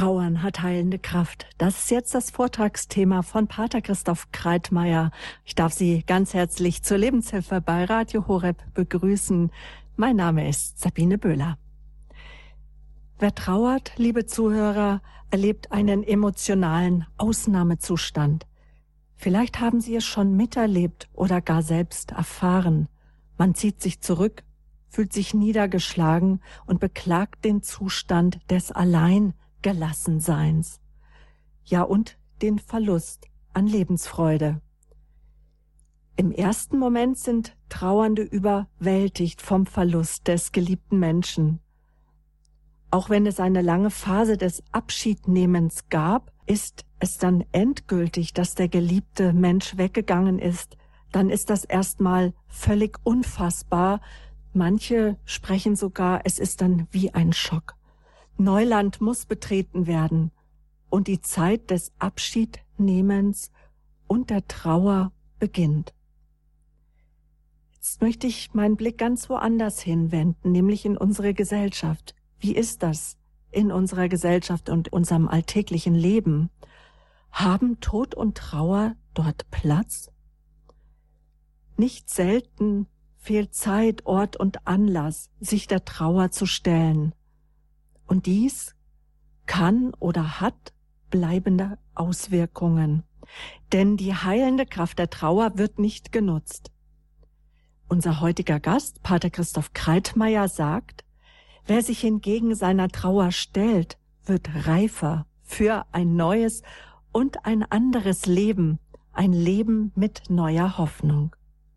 Trauern hat heilende Kraft. Das ist jetzt das Vortragsthema von Pater Christoph Kreitmeier. Ich darf Sie ganz herzlich zur Lebenshilfe bei Radio Horeb begrüßen. Mein Name ist Sabine Böhler. Wer trauert, liebe Zuhörer, erlebt einen emotionalen Ausnahmezustand. Vielleicht haben Sie es schon miterlebt oder gar selbst erfahren. Man zieht sich zurück, fühlt sich niedergeschlagen und beklagt den Zustand des Alleingelassenseins. Ja, und den Verlust an Lebensfreude. Im ersten Moment sind Trauernde überwältigt vom Verlust des geliebten Menschen. Auch wenn es eine lange Phase des Abschiednehmens gab, ist es dann endgültig, dass der geliebte Mensch weggegangen ist. Dann ist das erstmal völlig unfassbar. Manche sprechen sogar, es ist dann wie ein Schock. Neuland muss betreten werden und die Zeit des Abschiednehmens und der Trauer beginnt. Jetzt möchte ich meinen Blick ganz woanders hinwenden, nämlich in unsere Gesellschaft. Wie ist das in unserer Gesellschaft und unserem alltäglichen Leben? Haben Tod und Trauer dort Platz? Nicht selten fehlt Zeit, Ort und Anlass, sich der Trauer zu stellen. Und dies kann oder hat bleibende Auswirkungen. Denn die heilende Kraft der Trauer wird nicht genutzt. Unser heutiger Gast, Pater Christoph Kreitmeier, sagt, wer sich hingegen seiner Trauer stellt, wird reifer für ein neues und ein anderes Leben, ein Leben mit neuer Hoffnung.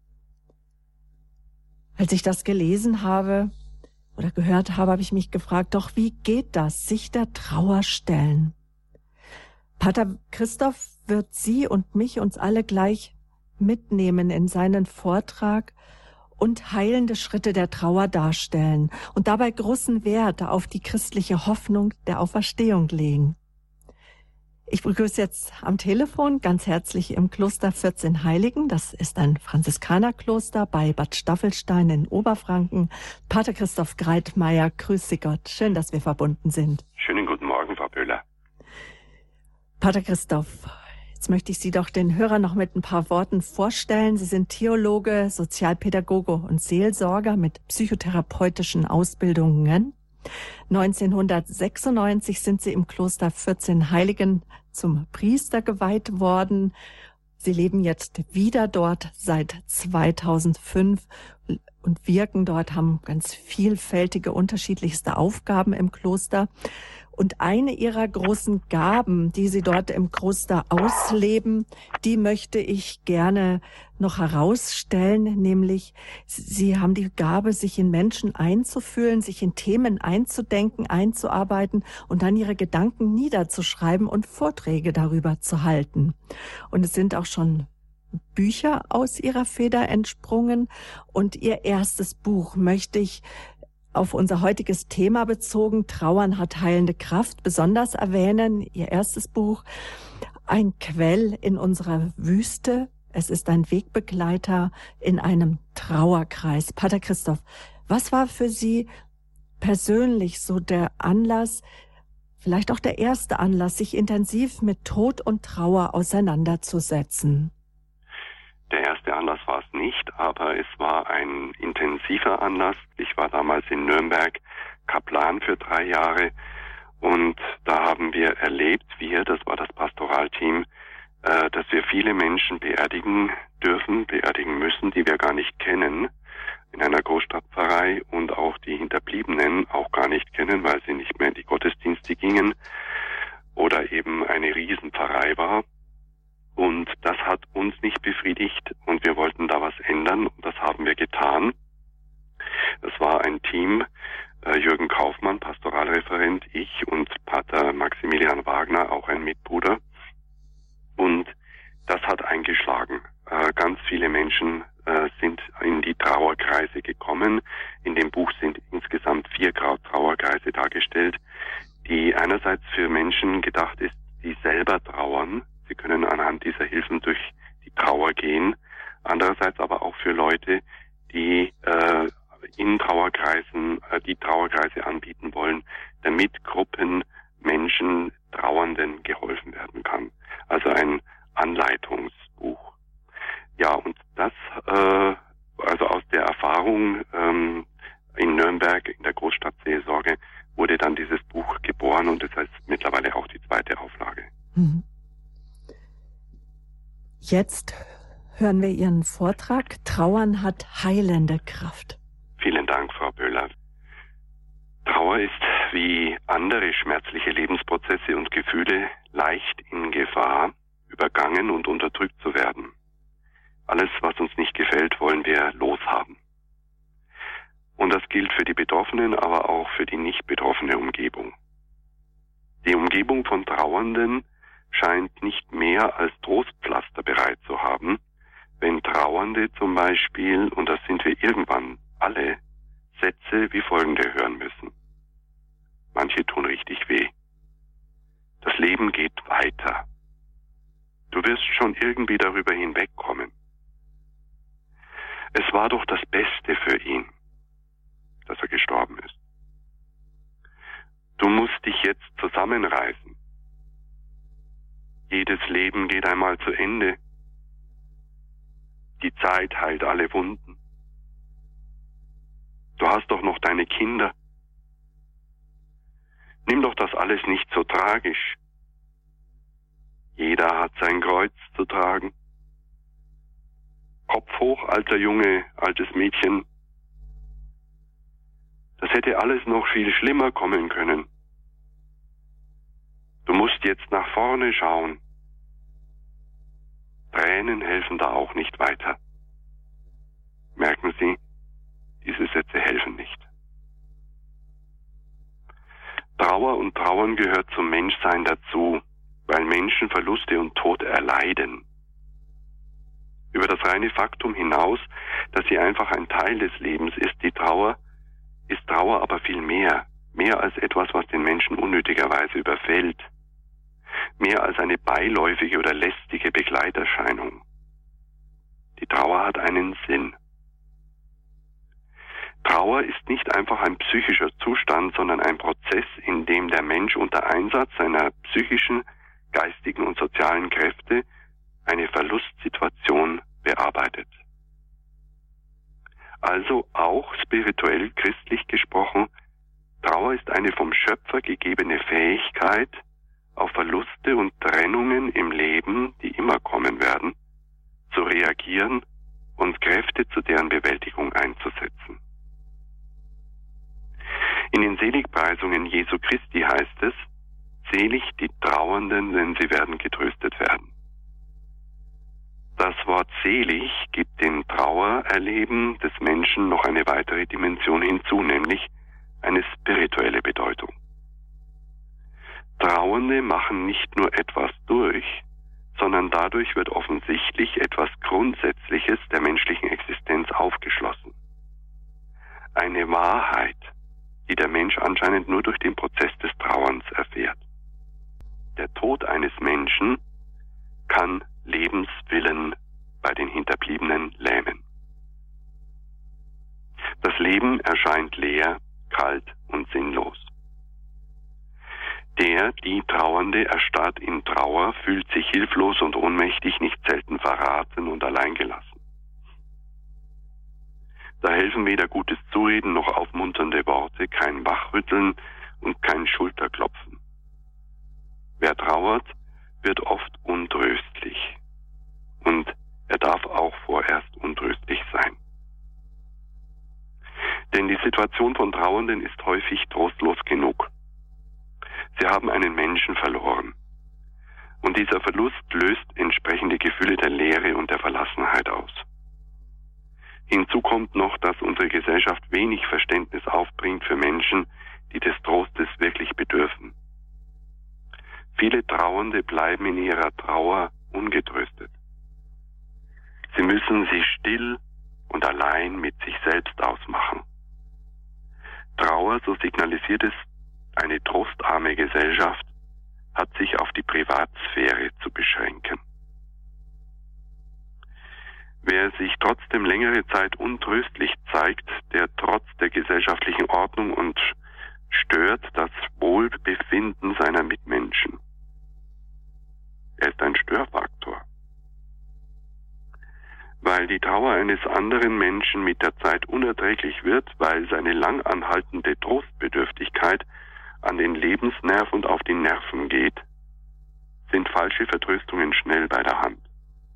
Als ich das gelesen habe oder gehört habe, habe ich mich gefragt, doch wie geht das, sich der Trauer stellen? Pater Christoph wird Sie und mich, uns alle gleich mitnehmen in seinen Vortrag und heilende Schritte der Trauer darstellen und dabei großen Wert auf die christliche Hoffnung der Auferstehung legen. Ich begrüße jetzt am Telefon ganz herzlich im Kloster 14 Heiligen. Das ist ein Franziskanerkloster bei Bad Staffelstein in Oberfranken. Pater Christoph Kreitmeier, grüß Sie Gott. Schön, dass wir verbunden sind. Schönen guten Morgen, Frau Böhler. Pater Christoph, jetzt möchte ich Sie doch den Hörern noch mit ein paar Worten vorstellen. Sie sind Theologe, Sozialpädagoge und Seelsorger mit psychotherapeutischen Ausbildungen. 1996 sind Sie im Kloster 14 Heiligen zum Priester geweiht worden. Sie leben jetzt wieder dort seit 2005 und wirken dort, haben ganz vielfältige, unterschiedlichste Aufgaben im Kloster. Und eine ihrer großen Gaben, die Sie dort im Kloster ausleben, die möchte ich gerne noch herausstellen, nämlich Sie haben die Gabe, sich in Menschen einzufühlen, sich in Themen einzudenken, einzuarbeiten und dann Ihre Gedanken niederzuschreiben und Vorträge darüber zu halten. Und es sind auch schon Bücher aus Ihrer Feder entsprungen und Ihr erstes Buch möchte ich auf unser heutiges Thema bezogen, Trauern hat heilende Kraft, besonders erwähnen. Ihr erstes Buch, ein Quell in unserer Wüste. Es ist ein Wegbegleiter in einem Trauerkreis. Pater Christoph, was war für Sie persönlich so der Anlass, vielleicht auch der erste Anlass, sich intensiv mit Tod und Trauer auseinanderzusetzen? Der erste Anlass war es nicht, aber es war ein intensiver Anlass. Ich war damals in Nürnberg Kaplan für 3 Jahre und da haben wir erlebt, das war das Pastoralteam, dass wir viele Menschen beerdigen müssen, die wir gar nicht kennen, in einer Großstadtpfarrei und auch die Hinterbliebenen auch gar nicht kennen, weil sie nicht mehr in die Gottesdienste gingen oder eben eine Riesenpfarrei war. Und das hat uns nicht befriedigt und wir wollten da was ändern und das haben wir getan. Es war ein Team, Jürgen Kaufmann, Pastoralreferent, ich und Pater Maximilian Wagner, auch ein Mitbruder. Und das hat eingeschlagen. Ganz viele Menschen sind in die Trauerkreise gekommen. In dem Buch sind insgesamt 4 Trauerkreise dargestellt, die einerseits für Menschen gedacht ist, die selber trauern. Sie können anhand dieser Hilfen durch die Trauer gehen. Andererseits aber auch für Leute, die in Trauerkreisen die Trauerkreise anbieten wollen, damit Gruppen Menschen Trauern und das heißt mittlerweile auch die 2. Auflage. Jetzt hören wir Ihren Vortrag. Trauern hat heilende Kraft. Vielen Dank, Frau Böhler. Trauer ist wie andere schmerzliche Lebensprozesse und Gefühle leicht in Gefahr, übergangen und unterdrückt zu werden. Alles, was uns nicht gefällt, wollen wir loshaben. Und das gilt für die Betroffenen, aber auch für die nicht betroffene Umgebung. Die Umgebung von Trauernden scheint nicht mehr als Trostpflaster bereit zu haben, wenn Trauernde zum Beispiel, und das sind wir irgendwann alle, Sätze wie folgende hören müssen. Manche tun richtig weh. Das Leben geht weiter. Du wirst schon irgendwie darüber hinwegkommen. Es war doch das Beste für ihn, dass er gestorben ist. Du musst dich jetzt zusammenreißen. Jedes Leben geht einmal zu Ende. Die Zeit heilt alle Wunden. Du hast doch noch deine Kinder. Nimm doch das alles nicht so tragisch. Jeder hat sein Kreuz zu tragen. Kopf hoch, alter Junge, altes Mädchen. Das hätte alles noch viel schlimmer kommen können. Du musst jetzt nach vorne schauen. Tränen helfen da auch nicht weiter. Merken Sie, diese Sätze helfen nicht. Trauer und Trauern gehört zum Menschsein dazu, weil Menschen Verluste und Tod erleiden. Über das reine Faktum hinaus, dass sie einfach ein Teil des Lebens ist Trauer aber viel mehr als etwas, was den Menschen unnötigerweise überfällt, mehr als eine beiläufige oder lästige Begleiterscheinung. Die Trauer hat einen Sinn. Trauer ist nicht einfach ein psychischer Zustand, sondern ein Prozess, in dem der Mensch unter Einsatz seiner psychischen, geistigen und sozialen Kräfte eine Verlustsituation bearbeitet. Also auch spirituell christlich gesprochen, Trauer ist eine vom Schöpfer gegebene Fähigkeit, auf Verluste und Trennungen im Leben, die immer kommen werden, zu reagieren und Kräfte zu deren Bewältigung einzusetzen. In den Seligpreisungen Jesu Christi heißt es, selig die Trauernden, denn sie werden getröstet werden. Das Wort selig gibt dem Trauererleben des Menschen noch eine weitere Dimension hinzu, nämlich eine spirituelle Bedeutung. Trauernde machen nicht nur etwas durch, sondern dadurch wird offensichtlich etwas Grundsätzliches der menschlichen Existenz aufgeschlossen. Eine Wahrheit, die der Mensch anscheinend nur durch den Prozess des Trauerns erfährt. Der Tod eines Menschen kann Lebenswillen bei den Hinterbliebenen lähmen. Das Leben erscheint leer, kalt und sinnlos. Die Trauernde erstarrt in Trauer, fühlt sich hilflos und ohnmächtig, nicht selten verraten und alleingelassen. Da helfen weder gutes Zureden noch aufmunternde Worte, kein Wachrütteln und kein Schulterklopfen. Wer trauert, wird oft untröstlich. Und er darf auch vorerst untröstlich sein. Denn die Situation von Trauernden ist häufig trostlos genug. Sie haben einen Menschen verloren. Und dieser Verlust löst entsprechende Gefühle der Leere und der Verlassenheit aus. Hinzu kommt noch, dass unsere Gesellschaft wenig Verständnis aufbringt für Menschen, die des Trostes wirklich bedürfen. Viele Trauernde bleiben in ihrer Trauer ungetröstet. Sie müssen sie still und allein mit sich selbst ausmachen. Trauer, so signalisiert es eine trostarme Gesellschaft, hat sich auf die Privatsphäre zu beschränken. Wer sich trotzdem längere Zeit untröstlich zeigt, der trotz der gesellschaftlichen Ordnung und stört das Wohlbefinden seiner Mitmenschen. Er ist ein Störfaktor. Weil die Trauer eines anderen Menschen mit der Zeit unerträglich wird, weil seine lang anhaltende Trostbedürftigkeit an den Lebensnerv und auf die Nerven geht, sind falsche Vertröstungen schnell bei der Hand.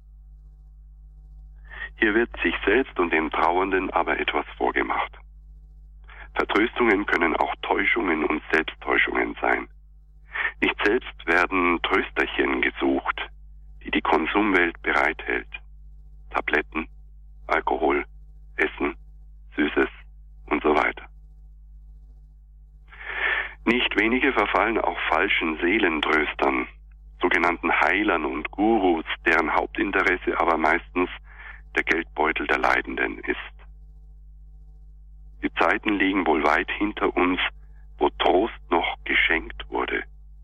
Hier wird sich selbst und den Trauernden aber etwas vorgemacht. Vertröstungen können auch Täuschungen und Selbsttäuschungen sein. Nicht selbst werden Trösterchen gesucht, die die Konsumwelt bereithält. Tabletten, Alkohol, Essen, Süßes und so weiter. Nicht wenige verfallen auch falschen Seelentröstern, sogenannten Heilern und Gurus, deren Hauptinteresse aber meistens der Geldbeutel der Leidenden ist. Die Zeiten liegen wohl weit hinter uns, wo Trost noch geschenkt wurde.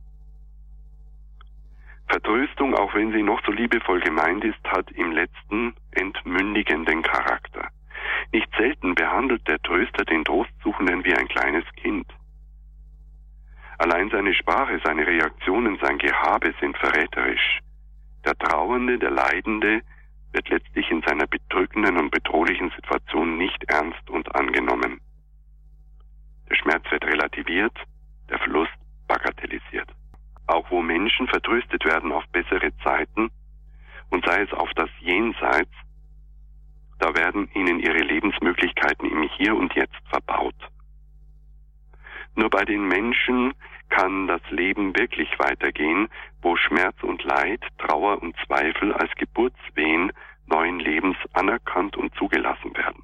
Vertröstung, auch wenn sie noch so liebevoll gemeint ist, hat im letzten entmündigenden Charakter. Nicht selten behandelt der Tröster den Trostsuchenden wie ein kleines Kind. Allein seine Sprache, seine Reaktionen, sein Gehabe sind verräterisch. Der Trauernde, der Leidende wird letztlich in seiner bedrückenden und bedrohlichen Situation nicht ernst und angenommen. Der Schmerz wird relativiert, der Verlust bagatellisiert. Auch wo Menschen vertröstet werden auf bessere Zeiten, und sei es auf das Jenseits, da werden ihnen ihre Lebensmöglichkeiten im Hier und Jetzt verbaut. Nur bei den Menschen kann das Leben wirklich weitergehen, wo Schmerz und Leid, Trauer und Zweifel als Geburtswehen neuen Lebens anerkannt und zugelassen werden.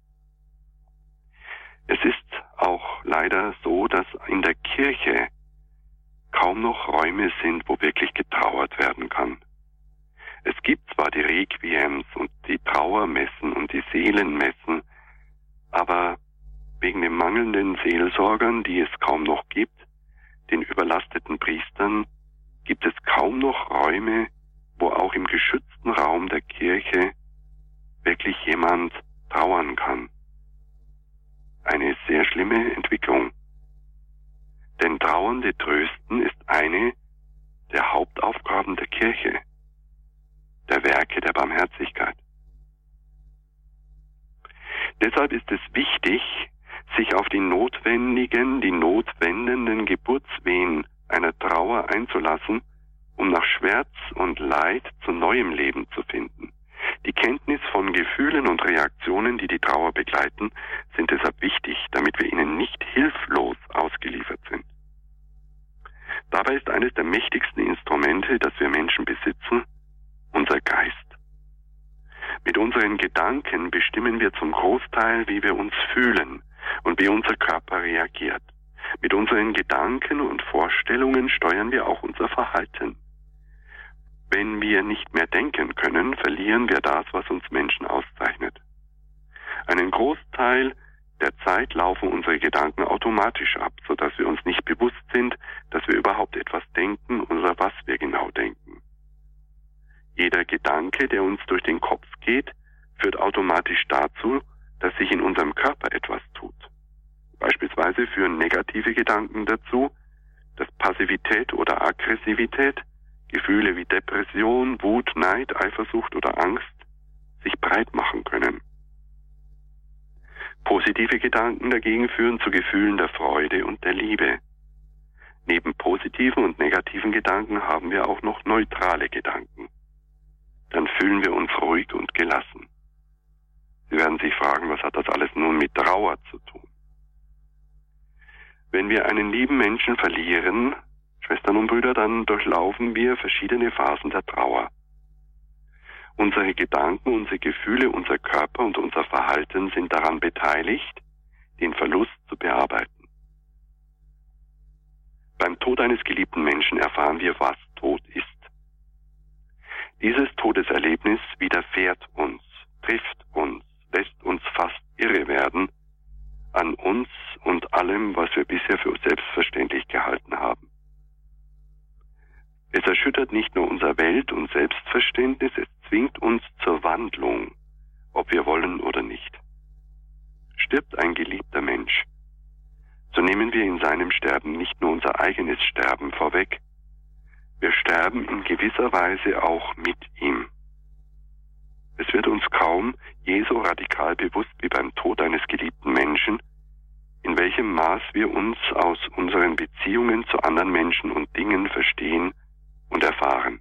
Es ist auch leider so, dass in der Kirche kaum noch Räume sind, wo wirklich getrauert werden kann. Es gibt zwar die Requiems und die Trauermessen und die Seelenmessen, aber wegen den mangelnden Seelsorgern, die es kaum noch gibt, den überlasteten Priestern, gibt es kaum noch Räume, wo auch im geschützten Raum der Kirche wirklich jemand trauern kann. Eine sehr schlimme Entwicklung. Denn Trauernde trösten ist eine der Hauptaufgaben der Kirche, der Werke der Barmherzigkeit. Deshalb ist es wichtig, sich auf die notwendenden Geburtswehen einer Trauer einzulassen, um nach Schmerz und Leid zu neuem Leben zu finden. Die Kenntnis von Gefühlen und Reaktionen, die die Trauer begleiten, sind deshalb wichtig, damit wir ihnen nicht hilflos ausgeliefert sind. Dabei ist eines der mächtigsten Instrumente, das wir Menschen besitzen, unser Geist. Mit unseren Gedanken bestimmen wir zum Großteil, wie wir uns fühlen und wie unser Körper reagiert. Mit unseren Gedanken und Vorstellungen steuern wir auch unser Verhalten. Wenn wir nicht mehr denken können, verlieren wir das, was uns Menschen auszeichnet. Einen Großteil der Zeit laufen unsere Gedanken automatisch ab, sodass wir uns nicht bewusst sind, dass wir überhaupt etwas denken oder was wir genau denken. Jeder Gedanke, der uns durch den Kopf geht, führt automatisch dazu, dass sich in unserem Körper etwas tut. Beispielsweise führen negative Gedanken dazu, dass Passivität oder Aggressivität, Gefühle wie Depression, Wut, Neid, Eifersucht oder Angst sich breit machen können. Positive Gedanken dagegen führen zu Gefühlen der Freude und der Liebe. Neben positiven und negativen Gedanken haben wir auch noch neutrale Gedanken. Dann fühlen wir uns ruhig und gelassen. Sie werden sich fragen, was hat das alles nun mit Trauer zu tun? Wenn wir einen lieben Menschen verlieren, Schwestern und Brüder, dann durchlaufen wir verschiedene Phasen der Trauer. Unsere Gedanken, unsere Gefühle, unser Körper und unser Verhalten sind daran beteiligt, den Verlust zu bearbeiten. Beim Tod eines geliebten Menschen erfahren wir, was Tod ist. Dieses Todeserlebnis widerfährt uns, trifft uns, lässt uns fast irre werden an uns und allem, was wir bisher für selbstverständlich gehalten haben. Es erschüttert nicht nur unser Welt- und Selbstverständnis, es zwingt uns zur Wandlung, ob wir wollen oder nicht. Stirbt ein geliebter Mensch, so nehmen wir in seinem Sterben nicht nur unser eigenes Sterben vorweg, wir sterben in gewisser Weise auch mit ihm. Es wird uns kaum je so radikal bewusst wie beim Tod eines geliebten Menschen, in welchem Maß wir uns aus unseren Beziehungen zu anderen Menschen und Dingen verstehen und erfahren.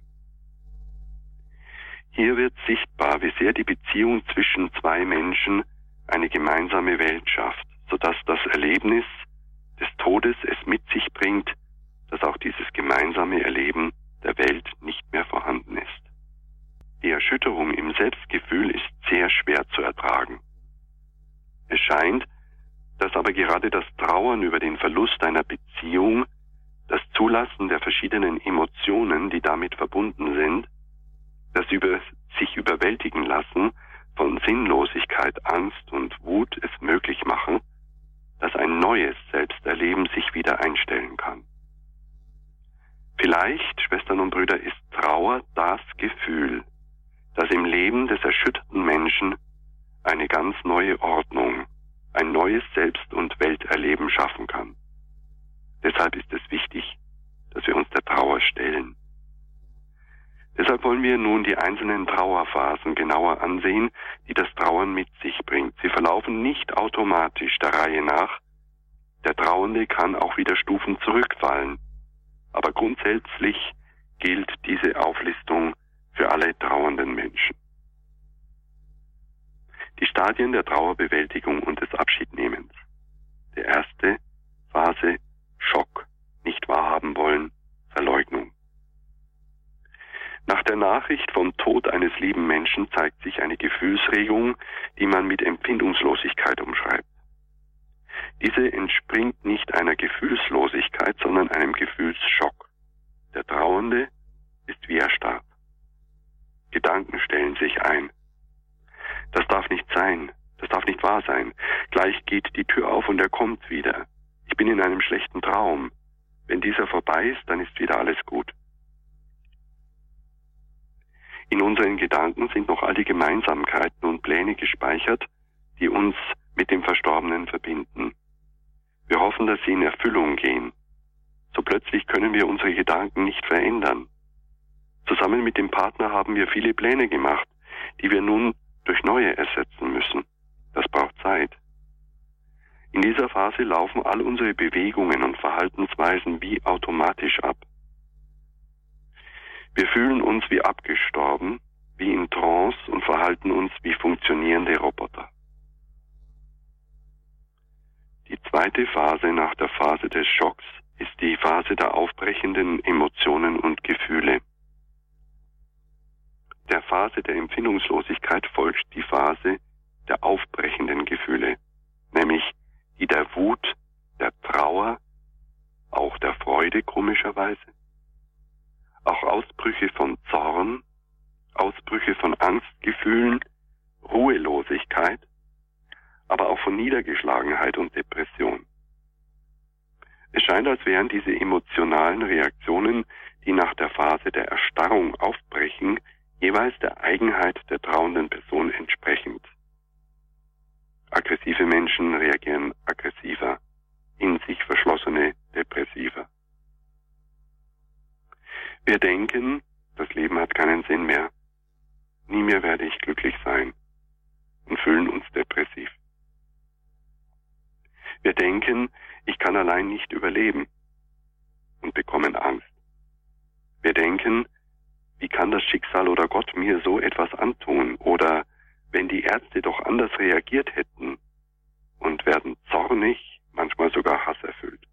Hier wird sichtbar, wie sehr die Beziehung zwischen zwei Menschen eine gemeinsame Welt schafft, sodass das Erlebnis des Todes es mit sich bringt, dass auch dieses gemeinsame Erleben der Welt nicht mehr vorhanden ist. Die Erschütterung im Selbstgefühl ist sehr schwer zu ertragen. Es scheint, dass aber gerade das Trauern über den Verlust einer Beziehung, das Zulassen der verschiedenen Emotionen, die damit verbunden sind, das sich überwältigen lassen von Sinnlosigkeit, Angst und Wut es möglich machen, dass ein neues Selbsterleben sich wieder einstellen kann. Vielleicht, Schwestern und Brüder, ist Trauer das Gefühl, das im Leben des erschütterten Menschen eine ganz neue Ordnung, ein neues Selbst- und Welterleben schaffen kann. Deshalb ist es wichtig, dass wir uns der Trauer stellen. Deshalb wollen wir nun die einzelnen Trauerphasen genauer ansehen, die das Trauern mit sich bringt. Sie verlaufen nicht automatisch der Reihe nach. Der Trauernde kann auch wieder Stufen zurückfallen. Aber grundsätzlich gilt diese Auflistung für alle trauernden Menschen. Die Stadien der Trauerbewältigung und des Abschiednehmens. Die erste Phase: Schock, nicht wahrhaben wollen, Verleugnung. Nach der Nachricht vom Tod eines lieben Menschen zeigt sich eine Gefühlsregung, die man mit Empfindungslosigkeit umschreibt. Diese entspringt nicht einer Gefühlslosigkeit, sondern einem Gefühlsschock. Der Trauernde ist wie erstarrt. Gedanken stellen sich ein. Das darf nicht sein, das darf nicht wahr sein. Gleich geht die Tür auf und er kommt wieder. Ich bin in einem schlechten Traum. Wenn dieser vorbei ist, dann ist wieder alles gut. In unseren Gedanken sind noch all die Gemeinsamkeiten und Pläne gespeichert, die uns mit dem Verstorbenen verbinden. Wir hoffen, dass sie in Erfüllung gehen. So plötzlich können wir unsere Gedanken nicht verändern. Zusammen mit dem Partner haben wir viele Pläne gemacht, die wir nun durch neue ersetzen müssen. Das braucht Zeit. In dieser Phase laufen all unsere Bewegungen und Verhaltensweisen wie automatisch ab. Wir fühlen uns wie abgestorben, wie in Trance und verhalten uns wie funktionierende Roboter. Die zweite Phase nach der Phase des Schocks ist die Phase der aufbrechenden Emotionen und Gefühle. Der Phase der Empfindungslosigkeit folgt die Phase der aufbrechenden Gefühle, nämlich die der Wut, der Trauer, auch der Freude komischerweise, auch Ausbrüche von Zorn, Ausbrüche von Angstgefühlen, Ruhelosigkeit, aber auch von Niedergeschlagenheit und Depression. Es scheint, als wären diese emotionalen Reaktionen, die nach der Phase der Erstarrung aufbrechen, jeweils der Eigenheit der trauernden Person entsprechend. Aggressive Menschen reagieren aggressiver, in sich verschlossene depressiver. Wir denken, das Leben hat keinen Sinn mehr, nie mehr werde ich glücklich sein, und fühlen uns depressiv. Wir denken, ich kann allein nicht überleben, und bekommen Angst. Wir denken, wie kann das Schicksal oder Gott mir so etwas antun? Oder wenn die Ärzte doch anders reagiert hätten, und werden zornig, manchmal sogar hasserfüllt.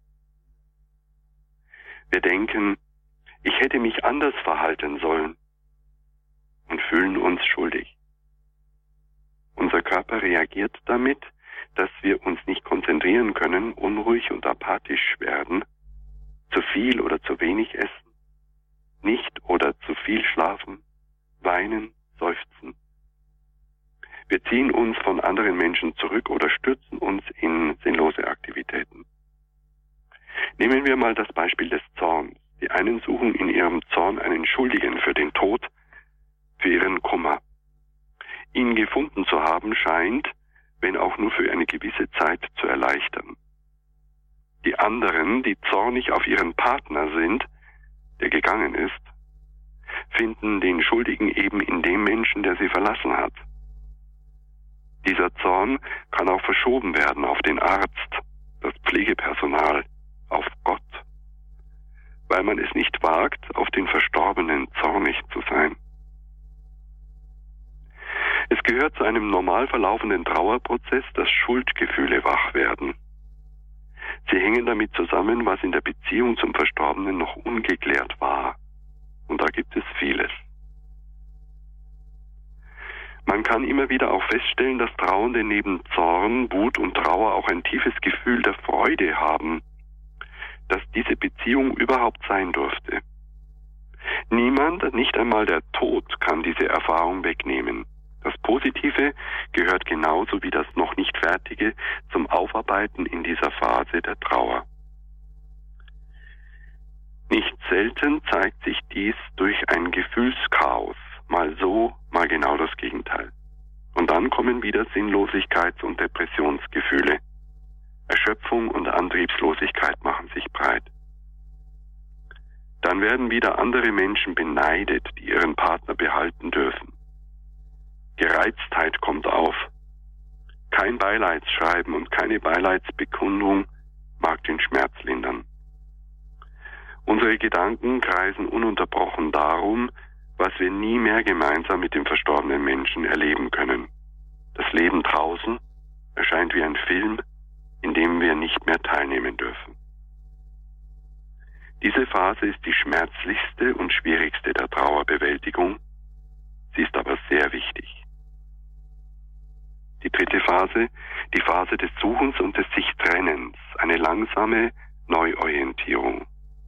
Wir denken, ich hätte mich anders verhalten sollen, und fühlen uns schuldig. Unser Körper reagiert damit, dass wir uns nicht konzentrieren können, unruhig und apathisch werden, zu viel oder zu wenig essen, nicht oder zu viel schlafen, weinen, seufzen. Wir ziehen uns von anderen Menschen zurück oder stürzen uns in sinnlose Aktivitäten. Nehmen wir mal das Beispiel des Zorns. Die einen suchen in ihrem Zorn einen Schuldigen für den Tod, für ihren Kummer. Ihn gefunden zu haben scheint, wenn auch nur für eine gewisse Zeit, zu erleichtern. Die anderen, die zornig auf ihren Partner sind, der gegangen ist, finden den Schuldigen eben in dem Menschen, der sie verlassen hat. Dieser Zorn kann auch verschoben werden auf den Arzt, das Pflegepersonal auf Gott, weil man es nicht wagt, auf den Verstorbenen zornig zu sein. Es gehört zu einem normal verlaufenden Trauerprozess, dass Schuldgefühle wach werden. Sie hängen damit zusammen, was in der Beziehung zum Verstorbenen noch ungeklärt war. Und da gibt es vieles. Man kann immer wieder auch feststellen, dass Trauernde neben Zorn, Wut und Trauer auch ein tiefes Gefühl der Freude haben, dass diese Beziehung überhaupt sein durfte. Niemand, nicht einmal der Tod, kann diese Erfahrung wegnehmen. Das Positive gehört genauso wie das noch nicht Fertige zum Aufarbeiten in dieser Phase der Trauer. Nicht selten zeigt sich dies durch ein Gefühlschaos, mal so, mal genau das Gegenteil. Und dann kommen wieder Sinnlosigkeits- und Depressionsgefühle. Erschöpfung und Antriebslosigkeit machen sich breit. Dann werden wieder andere Menschen beneidet, die ihren Partner behalten dürfen. Gereiztheit kommt auf. Kein Beileidsschreiben und keine Beileidsbekundung mag den Schmerz lindern. Unsere Gedanken kreisen ununterbrochen darum, was wir nie mehr gemeinsam mit dem verstorbenen Menschen erleben können. Das Leben draußen erscheint wie ein Film, in dem wir nicht mehr teilnehmen dürfen. Diese Phase ist die schmerzlichste und schwierigste der Trauerbewältigung. Sie ist aber sehr wichtig. Die dritte Phase, die Phase des Suchens und des Sich-Trennens, eine langsame Neuorientierung.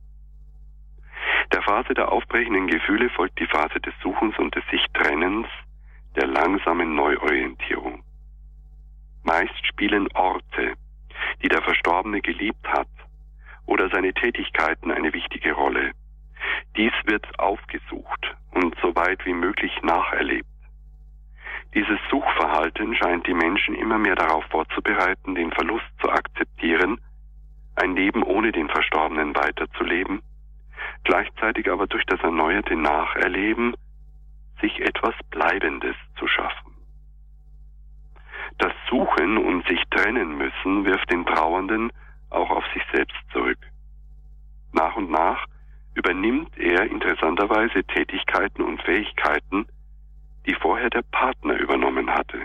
Der Phase der aufbrechenden Gefühle folgt die Phase des Suchens und des Sich-Trennens, der langsamen Neuorientierung. Meist spielen Orte, die der Verstorbene geliebt hat, oder seine Tätigkeiten eine wichtige Rolle. Dies wird aufgesucht und so weit wie möglich nacherlebt. Dieses Suchverhalten scheint die Menschen immer mehr darauf vorzubereiten, den Verlust zu akzeptieren, ein Leben ohne den Verstorbenen weiterzuleben, gleichzeitig aber durch das erneuerte Nacherleben sich etwas Bleibendes zu schaffen. Das Suchen und sich trennen müssen wirft den Trauernden auch auf sich selbst zurück. Nach und nach übernimmt er interessanterweise Tätigkeiten und Fähigkeiten, die vorher der Partner übernommen hatte.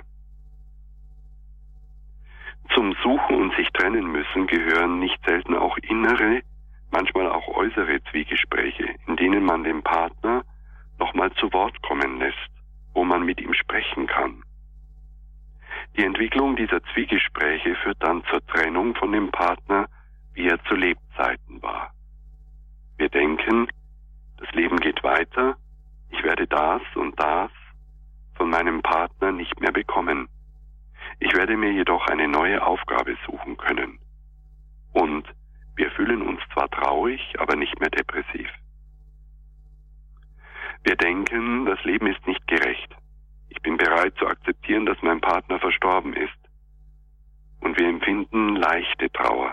Zum Suchen und sich trennen müssen gehören nicht selten auch innere, manchmal auch äußere Zwiegespräche, in denen man den Partner nochmal zu Wort kommen lässt, wo man mit ihm sprechen kann. Die Entwicklung dieser Zwiegespräche führt dann zur Trennung von dem Partner, wie er zu Lebzeiten war. Wir denken, das Leben geht weiter, ich werde das und das von meinem Partner nicht mehr bekommen. Ich werde mir jedoch eine neue Aufgabe suchen können. Und wir fühlen uns zwar traurig, aber nicht mehr depressiv. Wir denken, das Leben ist nicht gerecht. Ich bin bereit zu akzeptieren, dass mein Partner verstorben ist. Und wir empfinden leichte Trauer.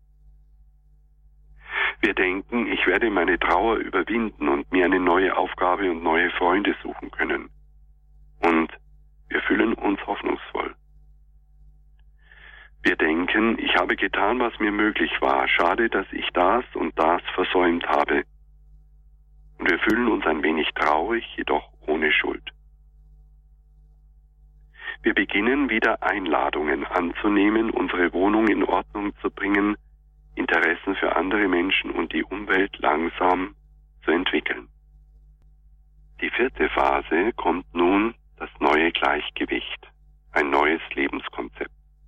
Wir denken, ich werde meine Trauer überwinden und mir eine neue Aufgabe und neue Freunde suchen können. Und wir fühlen uns hoffnungsvoll. Wir denken, ich habe getan, was mir möglich war. Schade, dass ich das und das versäumt habe. Und wir fühlen uns ein wenig traurig, jedoch ohne Schuld. Wir beginnen wieder Einladungen anzunehmen, unsere Wohnung in Ordnung zu bringen, Interessen für andere Menschen und die Umwelt langsam zu entwickeln. Die vierte Phase kommt nun das neue Gleichgewicht, ein neues Lebenskonzept.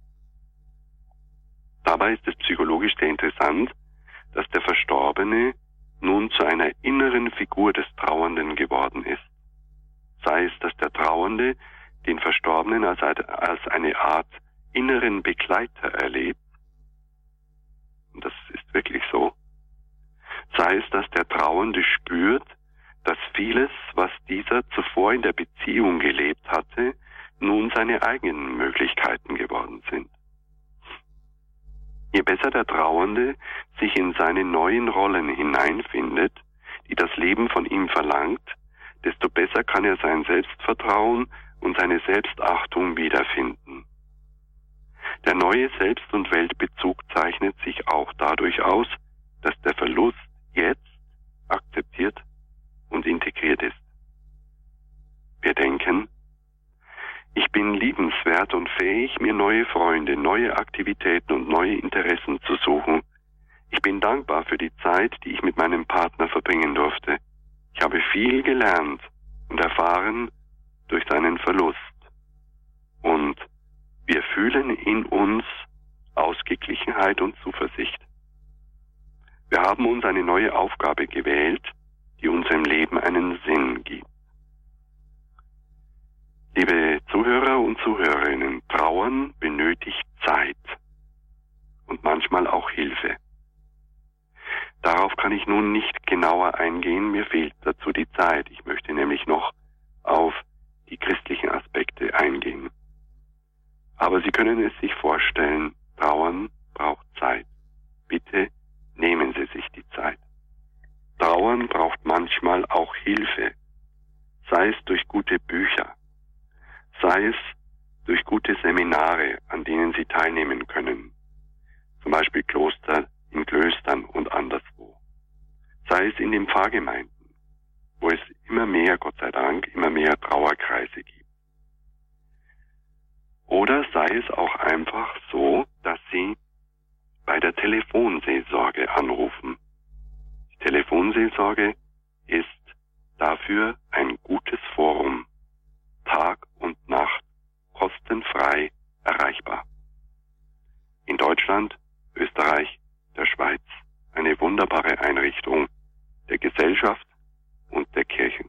Dabei ist es psychologisch sehr interessant, dass der Verstorbene nun zu einer inneren Figur des Trauernden geworden ist. Sei es, dass der Trauernde den Verstorbenen als eine Art inneren Begleiter erlebt, und das ist wirklich so, sei es, dass der Trauernde spürt, dass vieles, was dieser zuvor in der Beziehung gelebt hatte, nun seine eigenen Möglichkeiten geworden sind. Je besser der Trauernde sich in seine neuen Rollen hineinfindet, die das Leben von ihm verlangt, desto besser kann er sein Selbstvertrauen und seine Selbstachtung wiederfinden. Der neue Selbst- und Weltbezug zeichnet sich auch dadurch aus, dass der Verlust jetzt akzeptiert und integriert ist. Wir denken, ich bin liebenswert und fähig, mir neue Freunde, neue Aktivitäten und neue Interessen zu suchen. Ich bin dankbar für die Zeit, die ich mit meinem Partner verbringen durfte. Ich habe viel gelernt und erfahren durch seinen Verlust. Und wir fühlen in uns Ausgeglichenheit und Zuversicht. Wir haben uns eine neue Aufgabe gewählt, die unserem Leben einen Sinn gibt. Liebe Zuhörer und Zuhörerinnen, Trauern benötigt Zeit und manchmal auch Hilfe. Darauf kann ich nun nicht genauer eingehen, mir fehlt dazu die Zeit. Ich möchte nämlich noch auf die christlichen Aspekte eingehen. Aber Sie können es sich vorstellen, Trauern braucht Zeit. Bitte nehmen Sie sich die Zeit. Trauern braucht manchmal auch Hilfe, sei es durch gute Bücher, sei es durch gute Seminare, an denen Sie teilnehmen können, zum Beispiel in Klöstern und anderswo, sei es in den Pfarrgemeinden, wo es immer mehr, Gott sei Dank, immer mehr Trauerkreise gibt. Oder sei es auch einfach so, dass Sie bei der Telefonseelsorge anrufen. Die Telefonseelsorge ist dafür ein gutes Forum, Tag und Nacht, kostenfrei erreichbar. In Deutschland, Österreich, der Schweiz eine wunderbare Einrichtung der Gesellschaft und der Kirchen.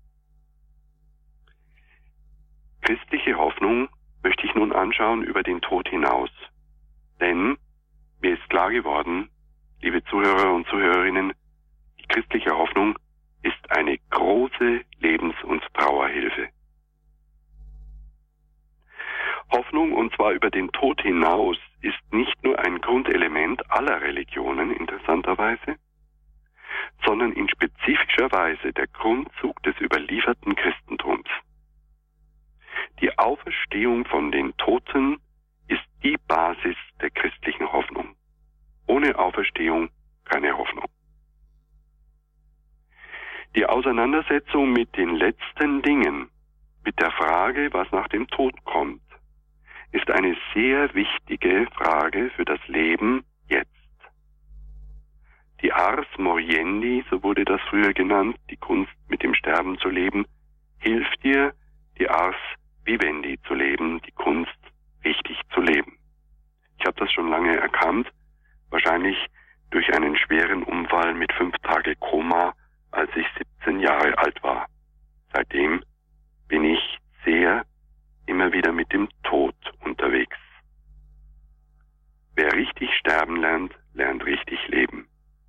Christliche Hoffnung möchte ich nun anschauen über den Tod hinaus. Denn mir ist klar geworden, liebe Zuhörer und Zuhörerinnen, die christliche Hoffnung ist eine große Lebens- und Trauerhilfe. Hoffnung, und zwar über den Tod hinaus, ist nicht nur ein Grundelement aller Religionen, interessanterweise, sondern in spezifischer Weise der Grundzug des überlieferten Christentums. Die Auferstehung von den Toten ist die Basis der christlichen Hoffnung. Ohne Auferstehung keine Hoffnung. Die Auseinandersetzung mit den letzten Dingen, mit der Frage, was nach dem Tod kommt, ist eine sehr wichtige Frage für das Leben jetzt. Die Ars Moriendi, so wurde das früher genannt, die Kunst mit dem Sterben zu leben, hilft dir, die Ars Vivendi zu leben, die Kunst richtig zu leben. Ich habe das schon lange erkannt, wahrscheinlich durch einen schweren Unfall mit 5 Tage Koma, als ich 17 Jahre alt war. Seitdem bin ich immer wieder mit dem Tod unterwegs. Wer richtig sterben lernt, lernt richtig leben.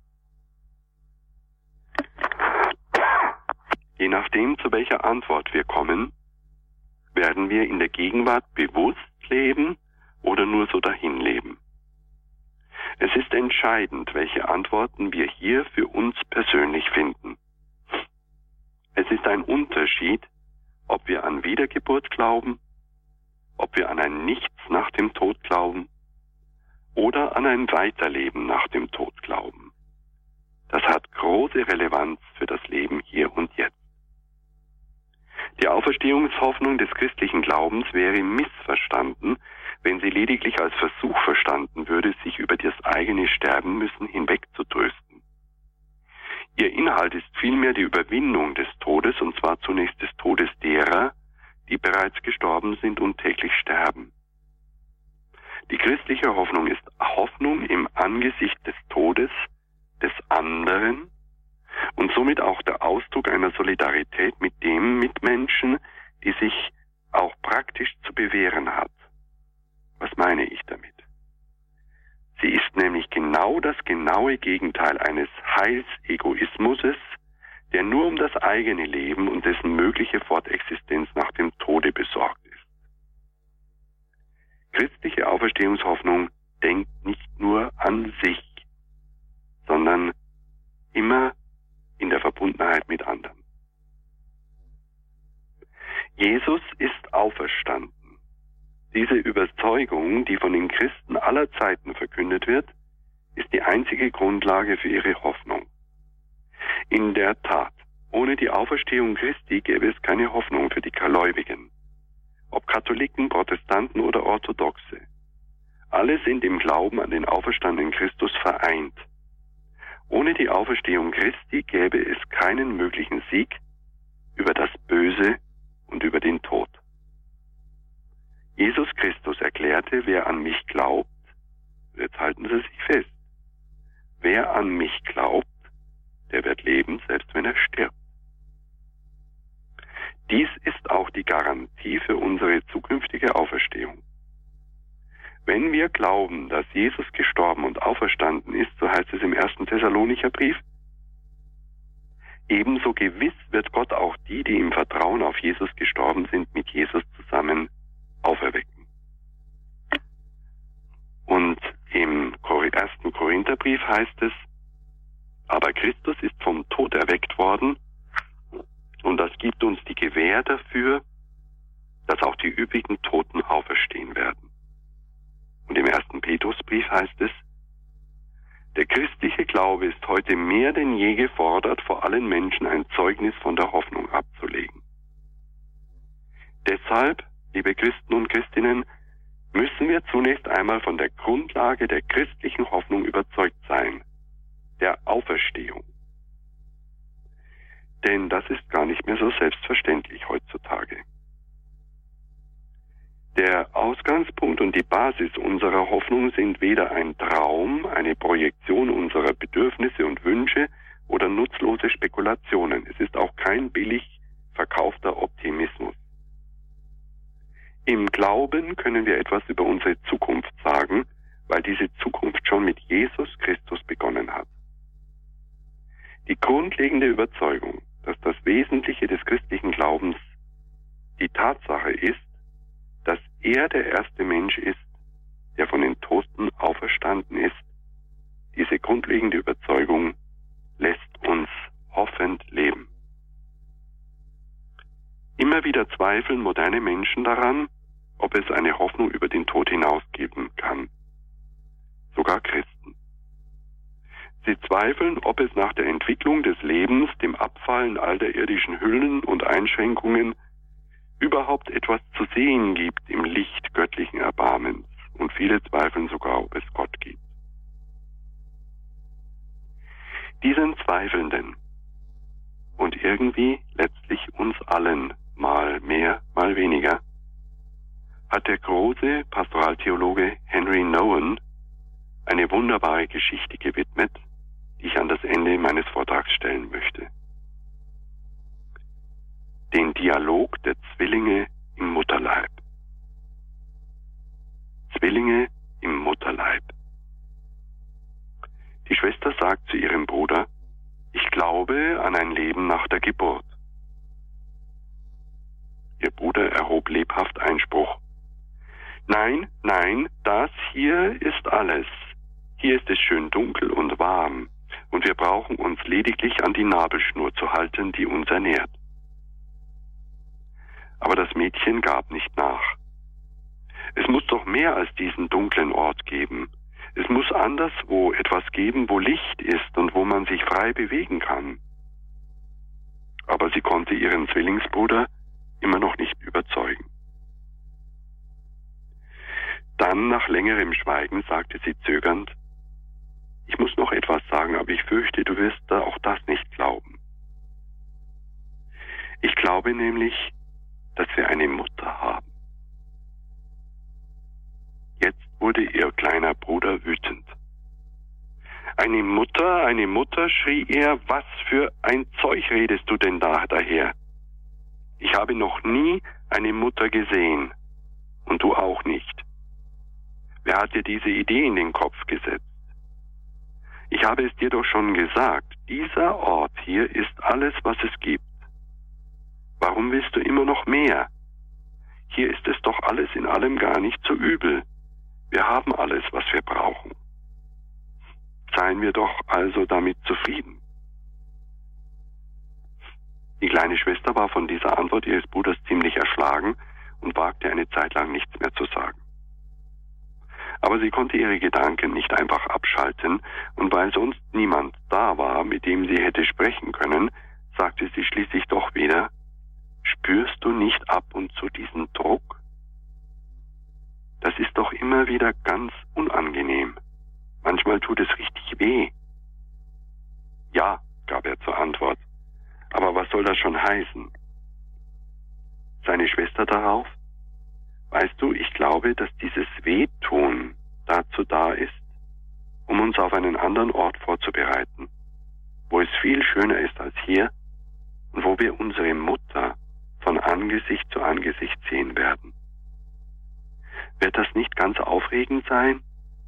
Je nachdem, zu welcher Antwort wir kommen, werden wir in der Gegenwart bewusst leben oder nur so dahin leben. Es ist entscheidend, welche Antworten wir hier für uns persönlich finden. Es ist ein Unterschied, ob wir an Wiedergeburt glauben, ob wir an ein Nichts nach dem Tod glauben oder an ein Weiterleben nach dem Tod glauben. Das hat große Relevanz für das Leben hier und jetzt. Die Auferstehungshoffnung des christlichen Glaubens wäre missverstanden, wenn sie lediglich als Versuch verstanden würde, sich über das eigene Sterben müssen hinwegzutrösten. Ihr Inhalt ist vielmehr die Überwindung des Todes, und zwar zunächst des Todes derer, die bereits gestorben sind und täglich sterben. Die christliche Hoffnung ist Hoffnung im Angesicht des Todes des anderen und somit auch der Ausdruck einer Solidarität mit dem Mitmenschen, die sich auch praktisch zu bewähren hat. Was meine ich damit? Sie ist nämlich genau das genaue Gegenteil eines Heilsegoismuses, der nur um das eigene Leben und dessen mögliche Fortexistenz nach dem Tode besorgt ist. Christliche Auferstehungshoffnung denkt nicht nur an sich, sondern immer in der Verbundenheit mit anderen. Jesus ist auferstanden. Diese Überzeugung, die von den Christen aller Zeiten verkündet wird, ist die einzige Grundlage für ihre Hoffnung. In der Tat, ohne die Auferstehung Christi gäbe es keine Hoffnung für die Gläubigen. Ob Katholiken, Protestanten oder Orthodoxe. Alle sind im Glauben an den auferstandenen Christus vereint. Ohne die Auferstehung Christi gäbe es keinen möglichen Sieg über das Böse und über den Tod. Jesus Christus erklärte, wer an mich glaubt, jetzt halten Sie sich fest, wer an mich glaubt, der wird leben, selbst wenn er stirbt. Dies ist auch die Garantie für unsere zukünftige Auferstehung. Wenn wir glauben, dass Jesus gestorben und auferstanden ist, so heißt es im 1. Thessalonicher Brief, ebenso gewiss wird Gott auch die, die im Vertrauen auf Jesus gestorben sind, mit Jesus zusammen auferwecken. Und im 1. Korintherbrief heißt es, aber Christus ist vom Tod erweckt worden und das gibt uns die Gewähr dafür, dass auch die übrigen Toten auferstehen werden. Und im 1. Petrusbrief heißt es, der christliche Glaube ist heute mehr denn je gefordert, vor allen Menschen ein Zeugnis von der Hoffnung abzulegen. Deshalb, liebe Christen und Christinnen, müssen wir zunächst einmal von der Grundlage der christlichen Hoffnung überzeugt sein, der Auferstehung. Denn das ist gar nicht mehr so selbstverständlich heutzutage. Der Ausgangspunkt und die Basis unserer Hoffnung sind weder ein Traum, eine Projektion unserer Bedürfnisse und Wünsche oder nutzlose Spekulationen. Es ist auch kein billig verkaufter Optimismus. Im Glauben können wir etwas über unsere Zukunft sagen, weil diese Zukunft schon mit Jesus Christus begonnen hat. Die grundlegende Überzeugung, dass das Wesentliche des christlichen Glaubens die Tatsache ist, dass er der erste Mensch ist, der von den Toten auferstanden ist. Diese grundlegende Überzeugung lässt uns hoffend leben. Immer wieder zweifeln moderne Menschen daran, ob es eine Hoffnung über den Tod hinaus geben kann. Sogar Christen. Sie zweifeln, ob es nach der Entwicklung des Lebens, dem Abfallen all der irdischen Hüllen und Einschränkungen überhaupt etwas zu sehen gibt im Licht göttlichen Erbarmens. Und viele zweifeln sogar, ob es Gott gibt. Diesen Zweifelnden und irgendwie letztlich uns allen, mal mehr, mal weniger, hat der große Pastoraltheologe Henry Nouwen eine wunderbare Geschichte gewidmet, die ich an das Ende meines Vortrags stellen möchte. Den Dialog der Zwillinge im Mutterleib. Zwillinge im Mutterleib. Die Schwester sagt zu ihrem Bruder, ich glaube an ein Leben nach der Geburt. Ihr Bruder erhob lebhaft Einspruch. Nein, nein, das hier ist alles. Hier ist es schön dunkel und warm und wir brauchen uns lediglich an die Nabelschnur zu halten, die uns ernährt. Aber das Mädchen gab nicht nach. Es muss doch mehr als diesen dunklen Ort geben. Es muss anderswo etwas geben, wo Licht ist und wo man sich frei bewegen kann. Aber sie konnte ihren Zwillingsbruder immer noch nicht überzeugen. Dann, nach längerem Schweigen, sagte sie zögernd, ich muss noch etwas sagen, aber ich fürchte, du wirst da auch das nicht glauben. Ich glaube nämlich, dass wir eine Mutter haben. Jetzt wurde ihr kleiner Bruder wütend. Eine Mutter, schrie er, was für ein Zeug redest du denn daher? Ich habe noch nie eine Mutter gesehen und du auch nicht. Wer hat dir diese Idee in den Kopf gesetzt? Ich habe es dir doch schon gesagt, dieser Ort hier ist alles, was es gibt. Warum willst du immer noch mehr? Hier ist es doch alles in allem gar nicht so übel. Wir haben alles, was wir brauchen. Seien wir doch also damit zufrieden. Die kleine Schwester war von dieser Antwort ihres Bruders ziemlich erschlagen und wagte eine Zeit lang nichts mehr zu sagen. Aber sie konnte ihre Gedanken nicht einfach abschalten, und weil sonst niemand da war, mit dem sie hätte sprechen können, sagte sie schließlich doch wieder: Spürst du nicht ab und zu diesen Druck? Das ist doch immer wieder ganz unangenehm. Manchmal tut es richtig weh. Ja, gab er zur Antwort. Aber was soll das schon heißen? Seine Schwester darauf: Weißt du, ich glaube, dass dieses Wehtun dazu da ist, um uns auf einen anderen Ort vorzubereiten, wo es viel schöner ist als hier und wo wir unsere Mutter von Angesicht zu Angesicht sehen werden. Wird das nicht ganz aufregend sein?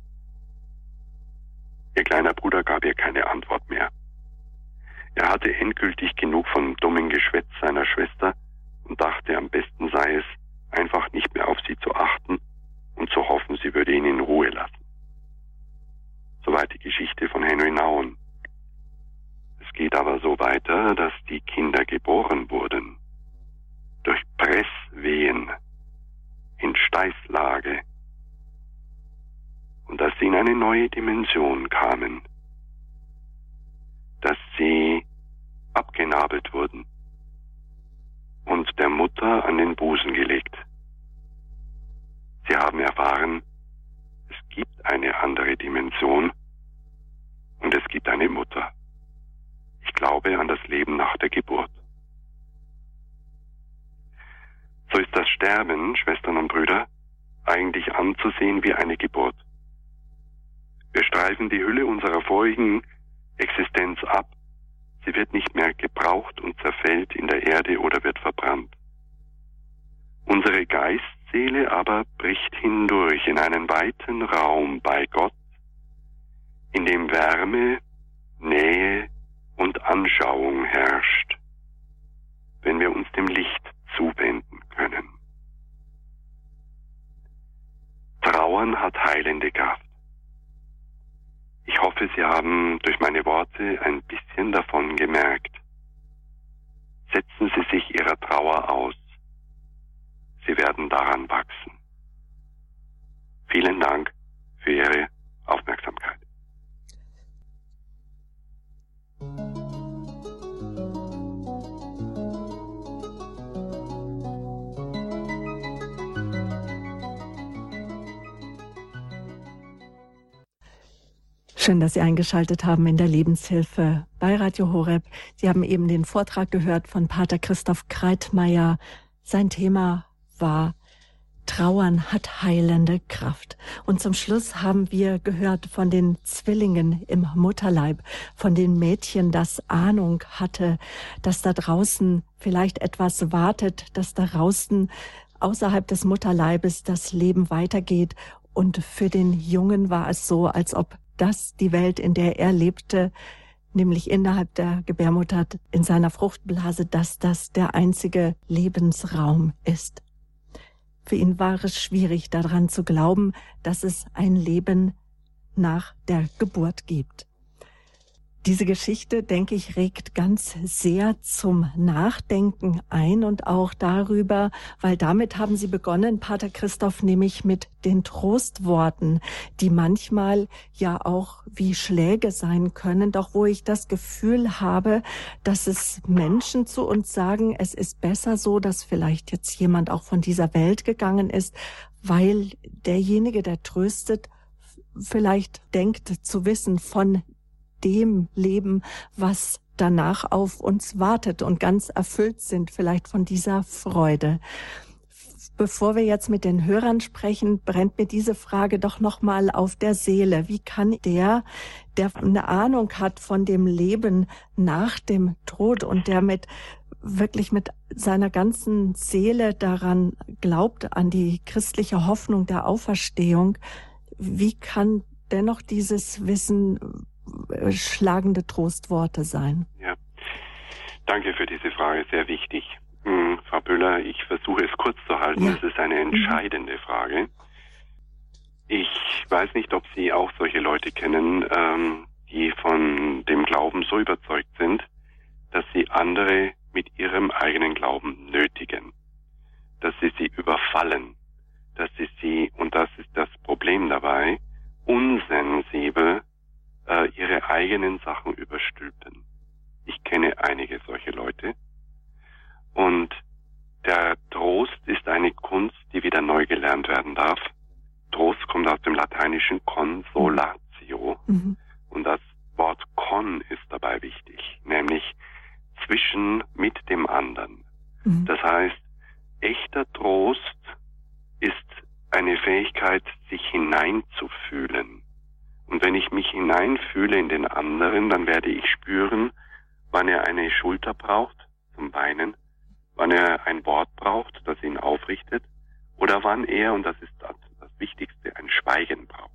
Ihr kleiner Bruder gab ihr keine Antwort mehr. Er hatte endgültig genug vom dummen Geschwätz seiner Schwester und dachte, am besten sei es, einfach nicht mehr auf sie zu achten und zu hoffen, sie würde ihn in Ruhe lassen. Soweit die Geschichte von Henry Nouwen. Es geht aber so weiter, dass die Kinder geboren wurden. Durch Presswehen, in Steißlage. Und dass sie in eine neue Dimension kamen. Dass sie abgenabelt wurden und der Mutter an den Busen gelegt. Sie haben erfahren, es gibt eine andere Dimension und es gibt eine Mutter. Ich glaube an das Leben nach der Geburt. So ist das Sterben, Schwestern und Brüder, eigentlich anzusehen wie eine Geburt. Wir streifen die Hülle unserer vorigen Existenz ab. Sie wird nicht mehr gebraucht und zerfällt in der Erde oder wird verbrannt. Unsere Geistseele aber bricht hindurch in einen weiten Raum bei Gott, in dem Wärme, Nähe und Anschauung herrscht, wenn wir uns dem Licht zuwenden können. Trauern hat heilende Kraft. Ich hoffe, Sie haben durch meine Worte ein bisschen davon gemerkt. Setzen Sie sich Ihrer Trauer aus. Sie werden daran wachsen. Vielen Dank für Ihre Aufmerksamkeit. Schön, dass Sie eingeschaltet haben in der Lebenshilfe bei Radio Horeb. Sie haben eben den Vortrag gehört von Pater Christoph Kreitmeier. Sein Thema war: Trauern hat heilende Kraft. Und zum Schluss haben wir gehört von den Zwillingen im Mutterleib, von den Mädchen, das Ahnung hatte, dass da draußen vielleicht etwas wartet, dass da draußen außerhalb des Mutterleibes das Leben weitergeht. Und für den Jungen war es so, als ob das die Welt, in der er lebte, nämlich innerhalb der Gebärmutter, in seiner Fruchtblase, dass das der einzige Lebensraum ist. Für ihn war es schwierig, daran zu glauben, dass es ein Leben nach der Geburt gibt. Diese Geschichte, denke ich, regt ganz sehr zum Nachdenken ein und auch darüber, weil damit haben Sie begonnen, Pater Christoph, nämlich mit den Trostworten, die manchmal ja auch wie Schläge sein können, doch wo ich das Gefühl habe, dass es Menschen zu uns sagen, es ist besser so, dass vielleicht jetzt jemand auch von dieser Welt gegangen ist, weil derjenige, der tröstet, vielleicht denkt zu wissen von dem Leben, was danach auf uns wartet und ganz erfüllt sind vielleicht von dieser Freude. Bevor wir jetzt mit den Hörern sprechen, brennt mir diese Frage doch nochmal auf der Seele. Wie kann der eine Ahnung hat von dem Leben nach dem Tod und der wirklich mit seiner ganzen Seele daran glaubt, an die christliche Hoffnung der Auferstehung, wie kann dennoch dieses Wissen schlagende Trostworte sein? Ja, danke für diese Frage, sehr wichtig. Frau Böhler, ich versuche es kurz zu halten. Ja. Es ist eine entscheidende Frage. Ich weiß nicht, ob Sie auch solche Leute kennen, die von dem Glauben so überzeugt sind, dass sie andere mit ihrem eigenen Glauben nötigen. dass sie sie überfallen, dass sie sie, und das ist das Problem dabei, unsensibel ihre eigenen Sachen überstülpen. Ich kenne einige solche Leute. Und der Trost ist eine Kunst, die wieder neu gelernt werden darf. Trost kommt aus dem lateinischen consolatio. Und das Wort con ist dabei wichtig, nämlich mit dem anderen. Das heißt, echter Trost ist eine Fähigkeit, sich hineinzufühlen. Und wenn ich mich hineinfühle in den anderen, dann werde ich spüren, wann er eine Schulter braucht zum Weinen, wann er ein Wort braucht, das ihn aufrichtet, oder wann er, und das ist das Wichtigste, ein Schweigen braucht.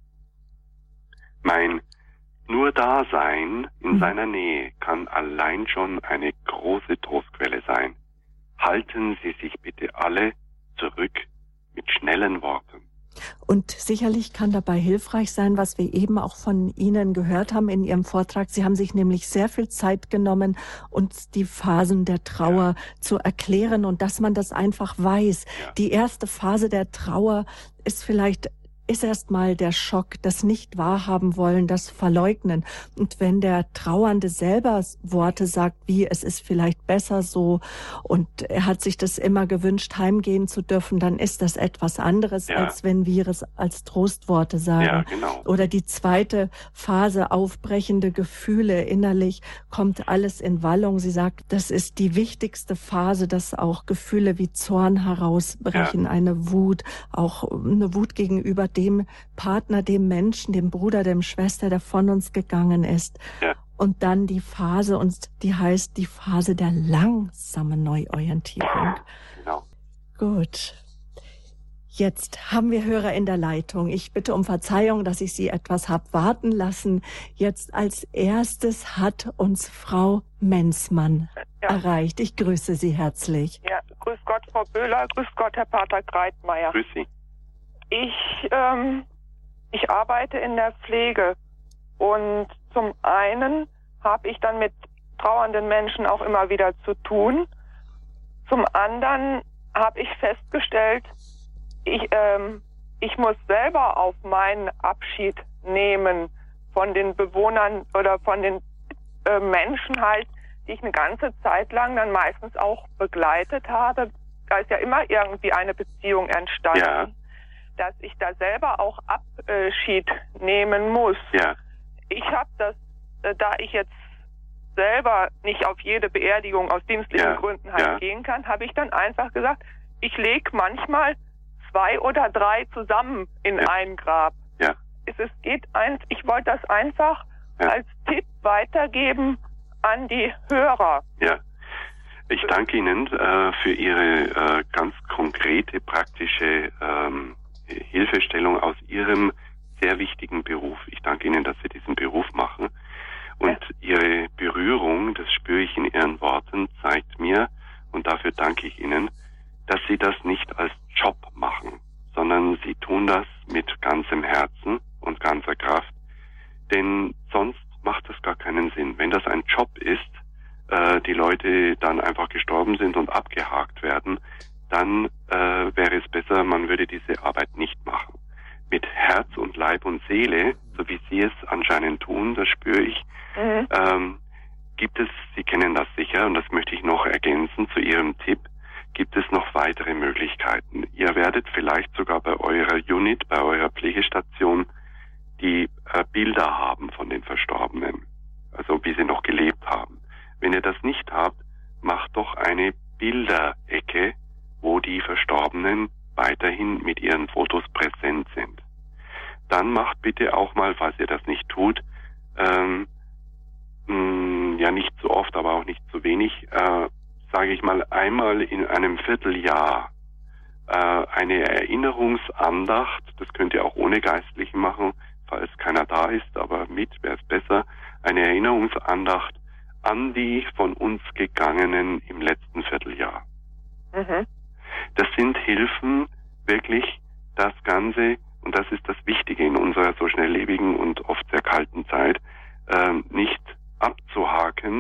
Mein nur Dasein in seiner Nähe kann allein schon eine große Trostquelle sein. Halten Sie sich bitte alle zurück mit schnellen Worten. Und sicherlich kann dabei hilfreich sein, was wir eben auch von Ihnen gehört haben in Ihrem Vortrag. Sie haben sich nämlich sehr viel Zeit genommen, uns die Phasen der Trauer zu erklären und dass man das einfach weiß. Ja. Die erste Phase der Trauer ist erstmal der Schock, das nicht wahrhaben wollen, das Verleugnen. Und wenn der Trauernde selber Worte sagt, wie es ist vielleicht besser so und er hat sich das immer gewünscht, heimgehen zu dürfen, dann ist das etwas anderes, als wenn wir es als Trostworte sagen. Ja, genau. Oder die zweite Phase, aufbrechende Gefühle innerlich, kommt alles in Wallung. Sie sagt, das ist die wichtigste Phase, dass auch Gefühle wie Zorn herausbrechen, eine Wut, auch eine Wut gegenüber dem Partner, dem Menschen, dem Bruder, dem Schwester, der von uns gegangen ist. Ja. Und dann die Phase, und die heißt die Phase der langsamen Neuorientierung. Genau. Gut. Jetzt haben wir Hörer in der Leitung. Ich bitte um Verzeihung, dass ich Sie etwas habe warten lassen. Jetzt als erstes hat uns Frau Menzmann erreicht. Ich grüße Sie herzlich. Ja, grüß Gott, Frau Böhler. Grüß Gott, Herr Pater Greitmeier. Grüß Sie. Ich arbeite in der Pflege und zum einen habe ich dann mit trauernden Menschen auch immer wieder zu tun. Zum anderen habe ich festgestellt, ich muss selber auf meinen Abschied nehmen von den Bewohnern oder von den Menschen halt, die ich eine ganze Zeit lang dann meistens auch begleitet habe. Da ist ja immer irgendwie eine Beziehung entstanden. Ja. Dass ich da selber auch Abschied nehmen muss. Ja. Ich habe das, da ich jetzt selber nicht auf jede Beerdigung aus dienstlichen Gründen halt gehen kann, habe ich dann einfach gesagt, ich lege manchmal 2 oder 3 zusammen in ein Grab. Ja. Ich wollte das einfach als Tipp weitergeben an die Hörer. Ja. Ich danke Ihnen für Ihre ganz konkrete, praktische Hilfestellung aus Ihrem sehr wichtigen Beruf. Ich danke Ihnen, dass Sie diesen Beruf machen. Und Ihre Berührung, das spüre ich in Ihren Worten, zeigt mir, und dafür danke ich Ihnen, dass Sie das nicht als Job machen, sondern Sie tun das mit ganzem Herzen und ganzer Kraft. Denn sonst macht das gar keinen Sinn. Wenn das ein Job ist, die Leute dann einfach gestorben sind und abgehakt werden, dann wäre es besser, man würde diese Arbeit nicht machen. Mit Herz und Leib und Seele, so wie Sie es anscheinend tun, das spüre ich, gibt es, Sie kennen das sicher, und das möchte ich noch ergänzen zu Ihrem Tipp, gibt es noch weitere Möglichkeiten. Ihr werdet vielleicht sogar bei eurer Unit, bei eurer Pflegestation, die Bilder haben von den Verstorbenen, also wie sie noch gelebt haben. Wenn ihr das nicht habt, macht doch eine Bilderecke, wo die Verstorbenen weiterhin mit ihren Fotos präsent sind. Dann macht bitte auch mal, falls ihr das nicht tut, nicht so oft, aber auch nicht so wenig, sage ich mal, einmal in einem Vierteljahr eine Erinnerungsandacht, das könnt ihr auch ohne Geistlichen machen, falls keiner da ist, aber mit wäre es besser, eine Erinnerungsandacht an die von uns Gegangenen im letzten Vierteljahr. Mhm. Das sind Hilfen, wirklich das Ganze, und das ist das Wichtige in unserer so schnelllebigen und oft sehr kalten Zeit, nicht abzuhaken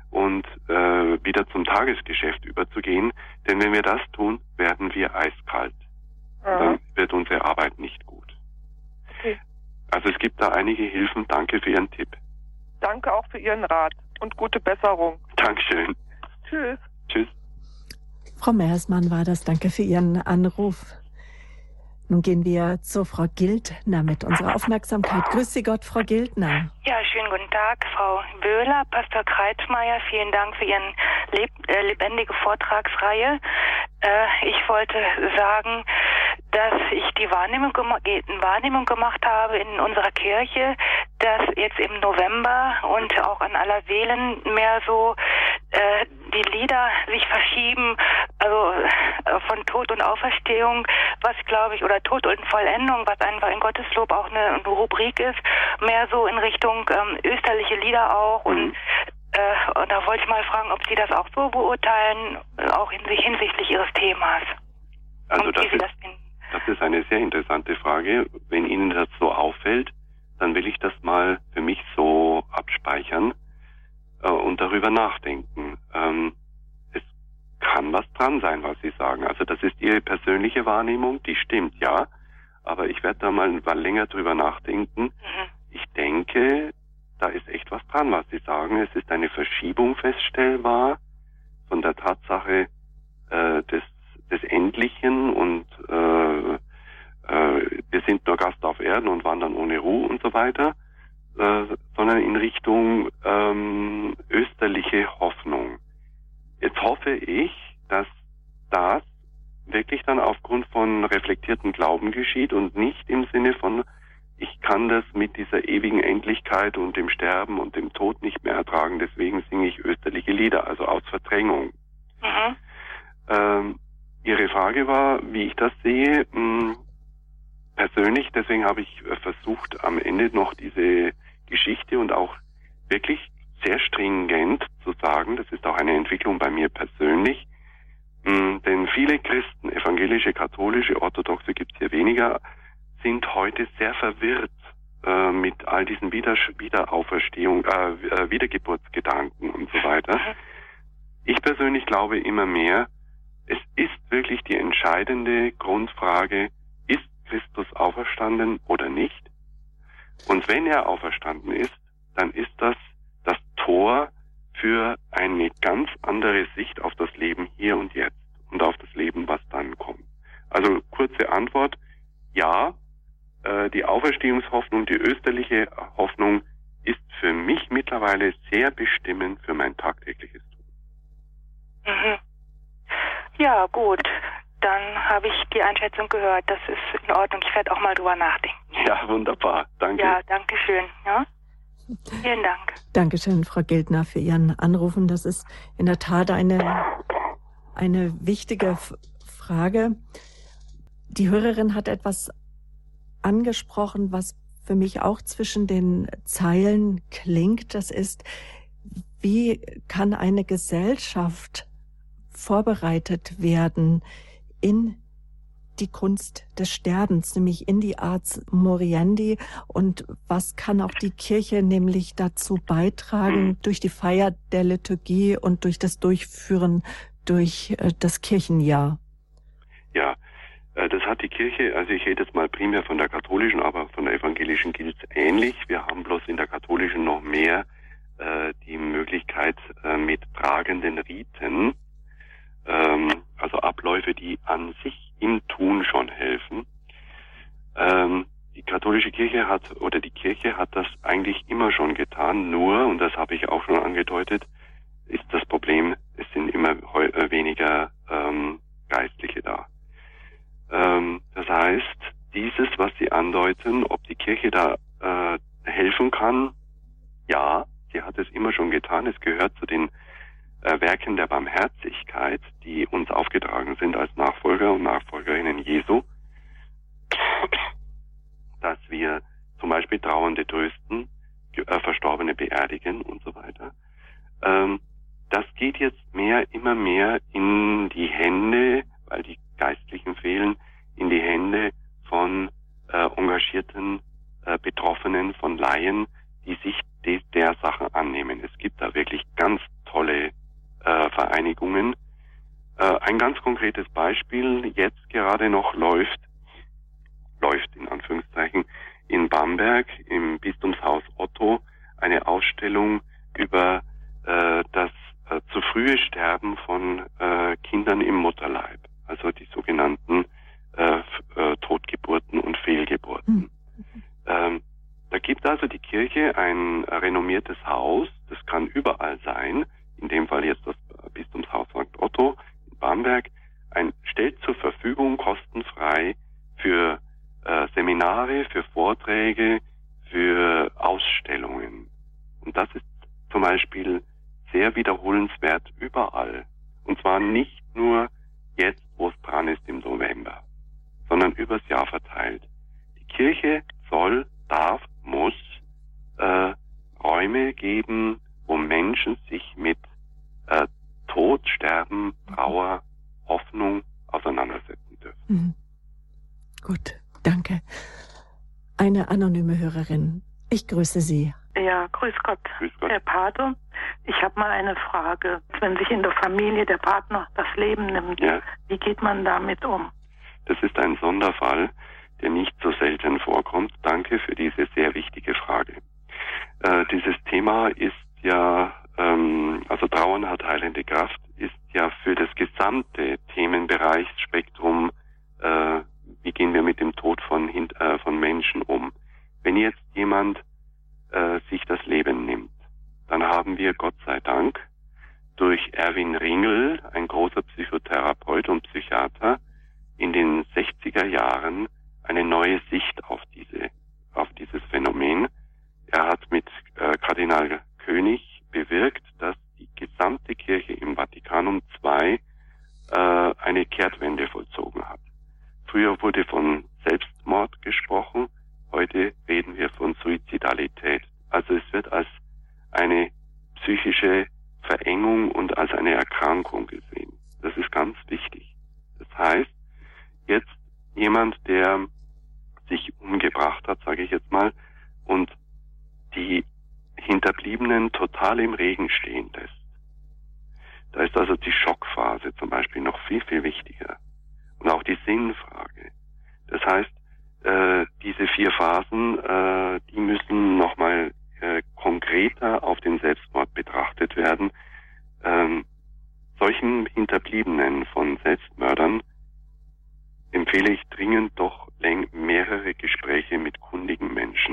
und wieder zum Tagesgeschäft überzugehen. Denn wenn wir das tun, werden wir eiskalt. Dann wird unsere Arbeit nicht gut. Okay. Also es gibt da einige Hilfen. Danke für Ihren Tipp. Danke auch für Ihren Rat und gute Besserung. Dankeschön. Tschüss. Tschüss. Frau Meersmann war das. Danke für Ihren Anruf. Nun gehen wir zu Frau Gildner mit unserer Aufmerksamkeit. Grüß Sie Gott, Frau Gildner. Ja, schönen guten Tag, Frau Böhler, Pastor Kreitmeier. Vielen Dank für Ihren lebendige Vortragsreihe. Ich wollte sagen, dass ich die Wahrnehmung gemacht habe in unserer Kirche, dass jetzt im November und auch an aller Seelen mehr so die Lieder sich verschieben, also von Tod und Auferstehung, was glaube ich, oder Tod und Vollendung, was einfach in Gotteslob auch eine Rubrik ist, mehr so in Richtung österliche Lieder auch und da wollte ich mal fragen, ob Sie das auch so beurteilen, auch hinsichtlich Ihres Themas. Also das ist eine sehr interessante Frage. Wenn Ihnen das so auffällt, dann will ich das mal für mich so abspeichern und darüber nachdenken. Es kann was dran sein, was Sie sagen. Also das ist Ihre persönliche Wahrnehmung, die stimmt, ja. Aber ich werde da mal länger drüber nachdenken. Ich denke, da ist echt was dran, was Sie sagen. Es ist eine Verschiebung feststellbar von der Tatsache des Endlichen und wir sind nur Gast auf Erden und wandern ohne Ruhe und so weiter, sondern in Richtung österliche Hoffnung. Jetzt hoffe ich, dass das wirklich dann aufgrund von reflektierten Glauben geschieht und nicht im Sinne von, ich kann das mit dieser ewigen Endlichkeit und dem Sterben und dem Tod nicht mehr ertragen, deswegen singe ich österliche Lieder, also aus Verdrängung. Ihre Frage war, wie ich das sehe. Persönlich, deswegen habe ich versucht, am Ende noch diese Geschichte und auch wirklich sehr stringent zu sagen, das ist auch eine Entwicklung bei mir persönlich, denn viele Christen, evangelische, katholische, orthodoxe gibt es hier weniger, sind heute sehr verwirrt mit all diesen Wiedergeburtsgedanken und so weiter. Ich persönlich glaube immer mehr, es ist wirklich die entscheidende Grundfrage, ist Christus auferstanden oder nicht? Und wenn er auferstanden ist, dann ist das das Tor für eine ganz andere Sicht auf das Leben hier und jetzt und auf das Leben, was dann kommt. Also kurze Antwort, ja, die Auferstehungshoffnung, die österliche Hoffnung ist für mich mittlerweile sehr bestimmend für mein tagtägliches Tun. Ja, gut. Dann habe ich die Einschätzung gehört. Das ist in Ordnung. Ich werde auch mal drüber nachdenken. Ja, wunderbar. Danke. Ja, danke schön. Ja? Vielen Dank. Dankeschön, Frau Gildner, für Ihren Anrufen. Das ist in der Tat eine wichtige Frage. Die Hörerin hat etwas angesprochen, was für mich auch zwischen den Zeilen klingt. Das ist, wie kann eine Gesellschaft vorbereitet werden in die Kunst des Sterbens, nämlich in die Ars Moriendi, und was kann auch die Kirche nämlich dazu beitragen durch die Feier der Liturgie und durch das Durchführen durch das Kirchenjahr? Ja, das hat die Kirche, also ich rede jetzt mal primär von der katholischen, aber von der evangelischen gilt es ähnlich. Wir haben bloß in der katholischen noch mehr die Möglichkeit mit tragenden Riten, also Abläufe, die an sich im Tun schon helfen. Die katholische Kirche die Kirche hat das eigentlich immer schon getan, nur, und das habe ich auch schon angedeutet, ist das Problem, es sind immer weniger Geistliche da. Das heißt, dieses, was Sie andeuten, ob die Kirche da helfen kann, ja, sie hat es immer schon getan. Es gehört zu den Werken der Barmherzigkeit, die uns aufgetragen sind als Nachfolger und Nachfolgerinnen Jesu, dass wir zum Beispiel Trauernde trösten, Verstorbene beerdigen und so weiter. Das geht jetzt immer mehr in die Hände, weil die Geistlichen fehlen, in die Hände von engagierten Betroffenen, von Laien, die sich der Sache annehmen. Es gibt da wirklich ganz tolle Vereinigungen. Ein ganz konkretes Beispiel, jetzt gerade noch läuft in Anführungszeichen, in Bamberg im Bistumshaus Otto eine Ausstellung über das zu frühe Sterben von Kindern im Mutterleib, also die sogenannten Totgeburten und Fehlgeburten. Da gibt also die Kirche ein renommiertes Haus, das kann überall sein, in dem Fall jetzt das Bistumshaus St. Otto in Bamberg, stellt zur Verfügung kostenfrei für Seminare, für Vorträge, für Ausstellungen. Und das ist zum Beispiel sehr wiederholenswert überall. Und zwar nicht nur jetzt, wo es dran ist im November, sondern übers Jahr verteilt. Die Kirche soll, darf, muss Räume geben, wo Menschen sich mit Tod, Sterben, Trauer, Hoffnung auseinandersetzen dürfen. Mhm. Gut, danke. Eine anonyme Hörerin. Ich grüße Sie. Ja, grüß Gott. Grüß Gott. Herr Pater, ich habe mal eine Frage. Wenn sich in der Familie der Partner das Leben nimmt, Ja. wie geht man damit um? Das ist ein Sonderfall, der nicht so selten vorkommt. Danke für diese sehr wichtige Frage. Dieses Thema ist ja, also Trauern hat heilende Kraft, ist ja für das gesamte Themenbereichsspektrum, wie gehen wir mit dem Tod von Menschen um. Wenn jetzt jemand sich das Leben nimmt, dann haben wir Gott sei Dank durch Erwin Ringel, ein großer Psychotherapeut und Psychiater, in den 60er Jahren eine neue Sicht auf dieses Phänomen. Er hat mit Kardinal König bewirkt, dass die gesamte Kirche im Vatikanum II eine Kehrtwende vollzogen hat. Früher wurde von Selbstmord gesprochen, heute reden wir von Suizidalität. Also es wird als eine psychische Verengung und als eine Erkrankung gesehen. Das ist ganz wichtig. Das heißt, jetzt jemand, der sich umgebracht hat, sage ich jetzt mal, und die Hinterbliebenen total im Regen stehen lässt. Da ist also die Schockphase zum Beispiel noch viel, viel wichtiger. Und auch die Sinnfrage. Das heißt, diese 4 Phasen, die müssen nochmal konkreter auf den Selbstmord betrachtet werden. Solchen Hinterbliebenen von Selbstmördern empfehle ich dringend doch mehrere Gespräche mit kundigen Menschen.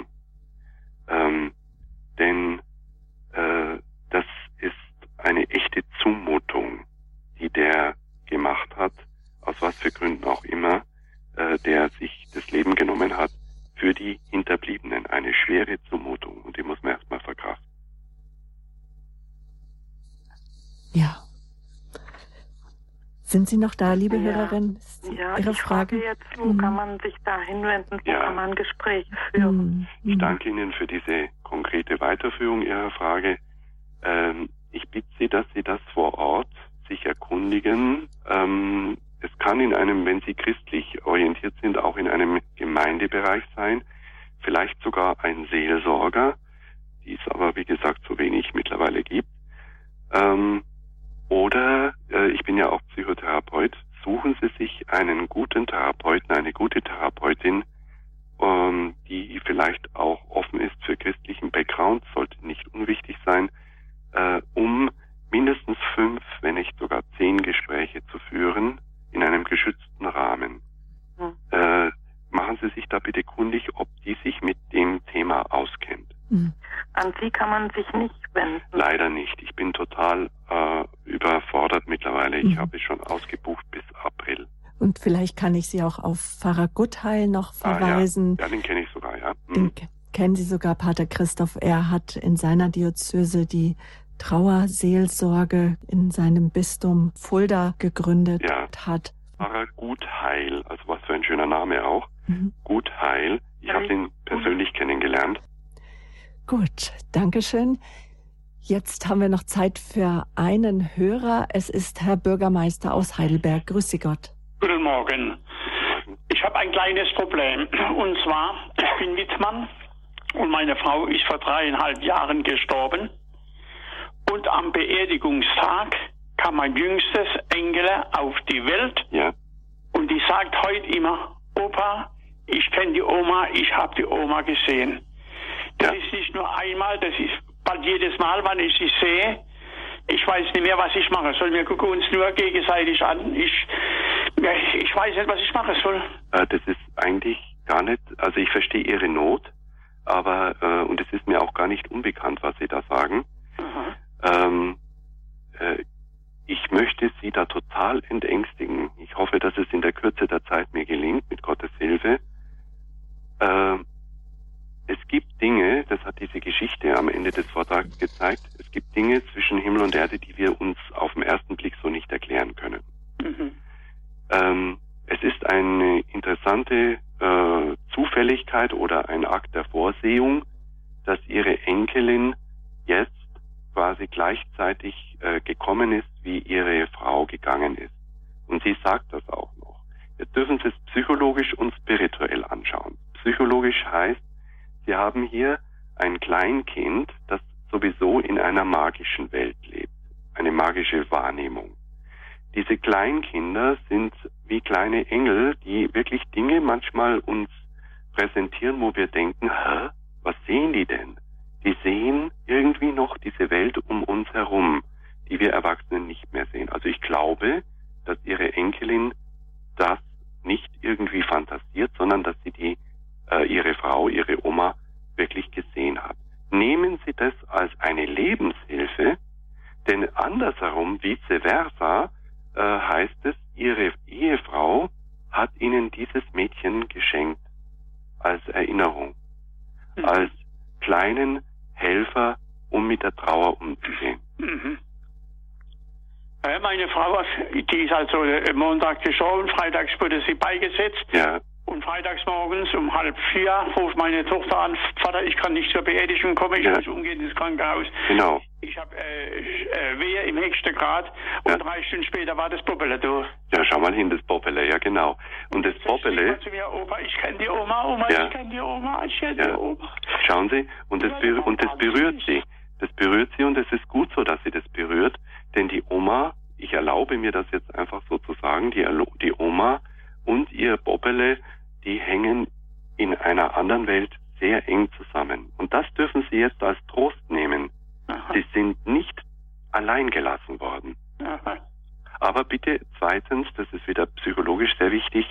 Denn das ist eine echte Zumutung, die der gemacht hat, aus was für Gründen auch immer, der sich das Leben genommen hat, für die Hinterbliebenen. Eine schwere Zumutung und die muss man erstmal verkraften. Ja. Sind Sie noch da, liebe Hörerin? Ja, Ihre ich Frage? frage jetzt, wo kann man sich da hinwenden, wo kann man Gespräche führen? Ich danke Ihnen für diese konkrete Weiterführung Ihrer Frage. Ich bitte Sie, dass Sie das vor Ort sich erkundigen. Es kann wenn Sie christlich orientiert sind, auch in einem Gemeindebereich sein, vielleicht sogar ein Seelsorger, die es aber wie gesagt so wenig mittlerweile gibt. Oder ich bin ja auch Psychotherapeut, suchen Sie sich einen guten Therapeuten, eine gute Therapeutin, die vielleicht auch offen ist für christlichen Background, sollte nicht unwichtig sein, um mindestens 5, wenn nicht sogar 10 Gespräche zu führen in einem geschützten Rahmen. Machen Sie sich da bitte kundig, ob die sich mit dem Thema auskennt. An Sie kann man sich nicht wenden? Leider nicht. Ich bin total überfordert mittlerweile. Ich habe schon ausgebucht bis April. Und vielleicht kann ich Sie auch auf Pfarrer Guttheil noch verweisen. Ja, den kenne ich sogar, ja. Den kennen Sie sogar, Pater Christoph. Er hat in seiner Diözese die Trauerseelsorge in seinem Bistum Fulda gegründet. Hat. Pfarrer Guttheil, also was für ein schöner Name auch. Guttheil. Ich habe ihn persönlich kennengelernt. Gut, Dankeschön. Jetzt haben wir noch Zeit für einen Hörer. Es ist Herr Bürgermeister aus Heidelberg. Grüße Gott. Guten Morgen. Ich habe ein kleines Problem. Und zwar, ich bin Witzmann und meine Frau ist vor 3,5 Jahren gestorben. Und am Beerdigungstag kam mein jüngstes Enkel auf die Welt. Ja. Und die sagt heute immer, Opa, ich kenne die Oma, ich habe die Oma gesehen. Das ist nicht nur einmal, das ist bald jedes Mal, wann ich sie sehe. Ich weiß nicht mehr, was ich mache soll. Wir gucken uns nur gegenseitig an. Ich weiß nicht, was ich machen soll. Das ist eigentlich gar nicht, also ich verstehe Ihre Not, aber, und es ist mir auch gar nicht unbekannt, was Sie da sagen. Ich möchte Sie da total entängstigen. Ich hoffe, dass es in der Kürze der Zeit mir gelingt, mit Gottes Hilfe. Es gibt Dinge, das hat diese Geschichte am Ende des Vortrags gezeigt, es gibt Dinge zwischen Himmel und Erde, die wir uns auf den ersten Blick so nicht erklären können. Es ist eine interessante Zufälligkeit oder ein Akt der Vorsehung, dass Ihre Enkelin jetzt quasi gleichzeitig gekommen ist, wie Ihre Frau gegangen ist. Und sie sagt das auch noch. Jetzt dürfen Sie es psychologisch und spirituell anschauen. Psychologisch heißt, Sie haben hier ein Kleinkind, das sowieso in einer magischen Welt lebt, eine magische Wahrnehmung. Diese Kleinkinder sind wie kleine Engel, die wirklich Dinge manchmal uns präsentieren, wo wir denken, was sehen die denn? Die sehen irgendwie noch diese Welt um uns herum, die wir Erwachsenen nicht mehr sehen. Also ich glaube, dass Ihre Enkelin das nicht irgendwie fantasiert, sondern dass sie Ihre Frau, Ihre Oma wirklich gesehen hat. Nehmen Sie das als eine Lebenshilfe, denn andersherum, vice versa, heißt es, Ihre Ehefrau hat Ihnen dieses Mädchen geschenkt als Erinnerung, als kleinen Helfer, um mit der Trauer umzugehen. Meine Frau, die ist also Montag gestorben, freitags wurde sie beigesetzt. Ja. Und freitags morgens um 3:30 ruft meine Tochter an, Vater, ich kann nicht zur Beerdigung kommen, ich muss umgehen ins Krankenhaus. Genau. Ich habe Wehe im höchsten Grad und 3 Stunden später war das Bobbele da. Ja, schau mal hin, das Bobbele, ja genau. Und das Bobbele... zu mir, Opa, ich kenne die Oma, ich kenne die Oma, ich kenne die Oma. Schauen Sie, und das berührt Sie. Das berührt Sie und es ist gut so, dass Sie das berührt, denn die Oma, ich erlaube mir das jetzt einfach so zu sagen, die Oma und ihr Bobbele, die hängen in einer anderen Welt sehr eng zusammen. Und das dürfen Sie jetzt als Trost nehmen. Aha. Sie sind nicht allein gelassen worden. Aha. Aber bitte zweitens, das ist wieder psychologisch sehr wichtig,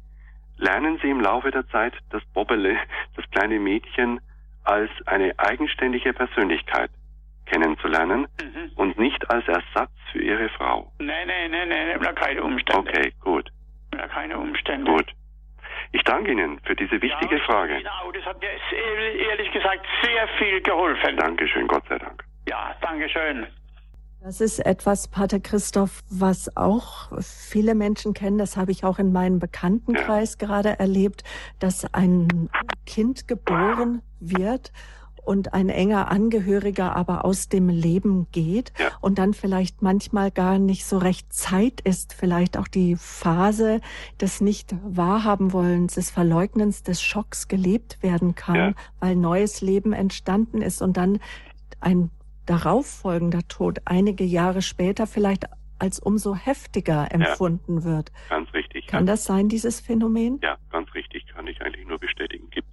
lernen Sie im Laufe der Zeit das Bobbele, das kleine Mädchen, als eine eigenständige Persönlichkeit kennenzulernen und nicht als Ersatz für Ihre Frau. Nein, keine Umstände. Okay, gut. Ja, keine Umstände. Gut. Ich danke Ihnen für diese wichtige Frage. Genau, das hat mir ehrlich gesagt sehr viel geholfen. Dankeschön, Gott sei Dank. Ja, Dankeschön. Das ist etwas, Pater Christoph, was auch viele Menschen kennen. Das habe ich auch in meinem Bekanntenkreis gerade erlebt, dass ein Kind geboren wird und ein enger Angehöriger aber aus dem Leben geht und dann vielleicht manchmal gar nicht so recht Zeit ist, vielleicht auch die Phase des Nicht-Wahrhaben-Wollens, des Verleugnens, des Schocks gelebt werden kann, weil neues Leben entstanden ist und dann ein darauffolgender Tod einige Jahre später vielleicht als umso heftiger empfunden wird. Ganz richtig. Kann das sein, dieses Phänomen? Ja, ganz richtig, kann ich eigentlich nur bestätigen. Gibt's,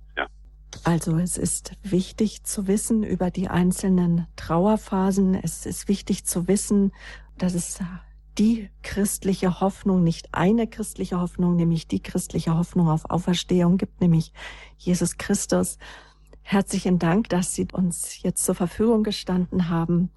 Also es ist wichtig zu wissen über die einzelnen Trauerphasen. Es ist wichtig zu wissen, dass es die christliche Hoffnung, nicht eine christliche Hoffnung, nämlich die christliche Hoffnung auf Auferstehung gibt, nämlich Jesus Christus. Herzlichen Dank, dass Sie uns jetzt zur Verfügung gestanden haben.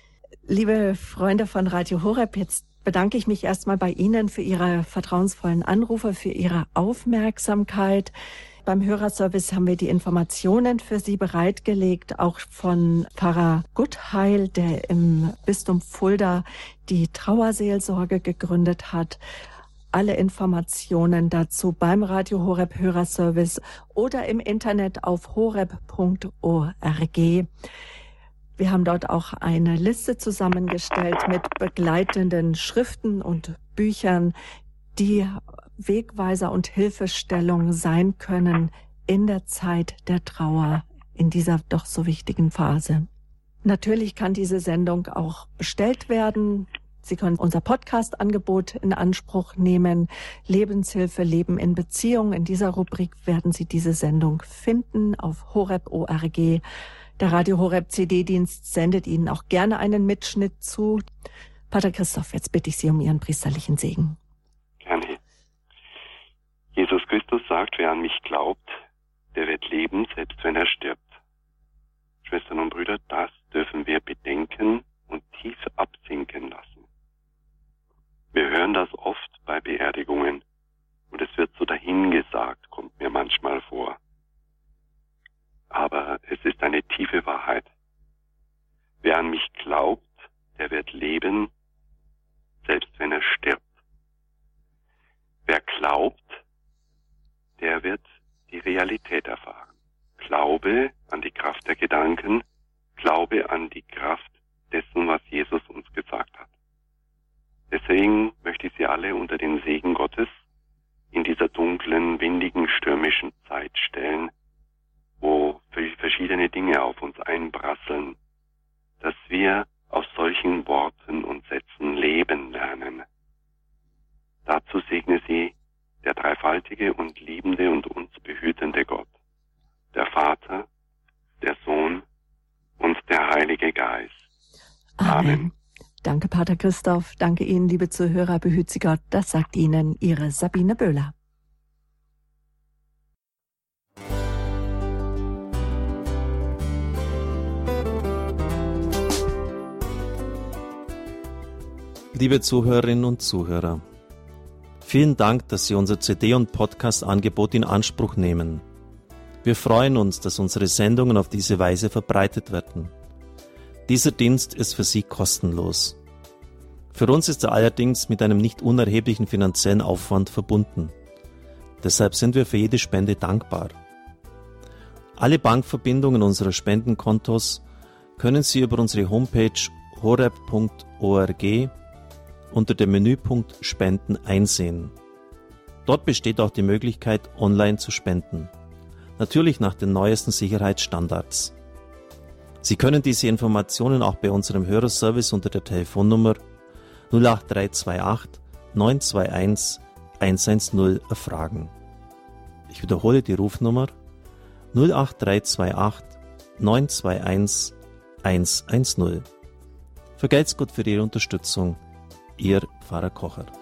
Liebe Freunde von Radio Horeb, jetzt bedanke ich mich erstmal bei Ihnen für Ihre vertrauensvollen Anrufe, für Ihre Aufmerksamkeit. Beim Hörerservice haben wir die Informationen für Sie bereitgelegt, auch von Pfarrer Guttheil, der im Bistum Fulda die Trauerseelsorge gegründet hat. Alle Informationen dazu beim Radio Horeb Hörerservice oder im Internet auf horeb.org. Wir haben dort auch eine Liste zusammengestellt mit begleitenden Schriften und Büchern, die Wegweiser und Hilfestellung sein können in der Zeit der Trauer, in dieser doch so wichtigen Phase. Natürlich kann diese Sendung auch bestellt werden. Sie können unser Podcast-Angebot in Anspruch nehmen. Lebenshilfe, Leben in Beziehung. In dieser Rubrik werden Sie diese Sendung finden auf horeb.org. Der Radio Horeb CD-Dienst sendet Ihnen auch gerne einen Mitschnitt zu. Pater Christoph, jetzt bitte ich Sie um Ihren priesterlichen Segen. Gerne. Jesus Christus sagt, wer an mich glaubt, der wird leben, selbst wenn er stirbt. Schwestern und Brüder, das dürfen wir bedenken und tief absinken lassen. Wir hören das oft bei Beerdigungen und es wird so dahingesagt, kommt mir manchmal vor. Aber es ist eine tiefe Wahrheit. Wer an mich glaubt, der wird leben, selbst wenn er stirbt. Wer glaubt, der wird die Realität erfahren. Glaube an die Kraft der Gedanken, Glaube an die Kraft dessen, was Jesus uns gesagt hat. Deswegen möchte ich Sie alle unter den Segen Gottes in dieser dunklen, windigen, stürmischen Zeit stellen, wo verschiedene Dinge auf uns einprasseln, dass wir aus solchen Worten und Sätzen leben lernen. Dazu segne Sie der dreifaltige und liebende und uns behütende Gott, der Vater, der Sohn und der Heilige Geist. Amen. Danke, Pater Christoph. Danke Ihnen, liebe Zuhörer. Behüt Sie Gott. Das sagt Ihnen Ihre Sabine Böhler. Liebe Zuhörerinnen und Zuhörer, vielen Dank, dass Sie unser CD- und Podcast-Angebot in Anspruch nehmen. Wir freuen uns, dass unsere Sendungen auf diese Weise verbreitet werden. Dieser Dienst ist für Sie kostenlos. Für uns ist er allerdings mit einem nicht unerheblichen finanziellen Aufwand verbunden. Deshalb sind wir für jede Spende dankbar. Alle Bankverbindungen unserer Spendenkontos können Sie über unsere Homepage horeb.org unter dem Menüpunkt Spenden einsehen. Dort besteht auch die Möglichkeit, online zu spenden. Natürlich nach den neuesten Sicherheitsstandards. Sie können diese Informationen auch bei unserem Hörerservice unter der Telefonnummer 08328 921 110 erfragen. Ich wiederhole die Rufnummer 08328 921 110. Vergelt's Gott für Ihre Unterstützung. Ihr Pfarrer Kocher.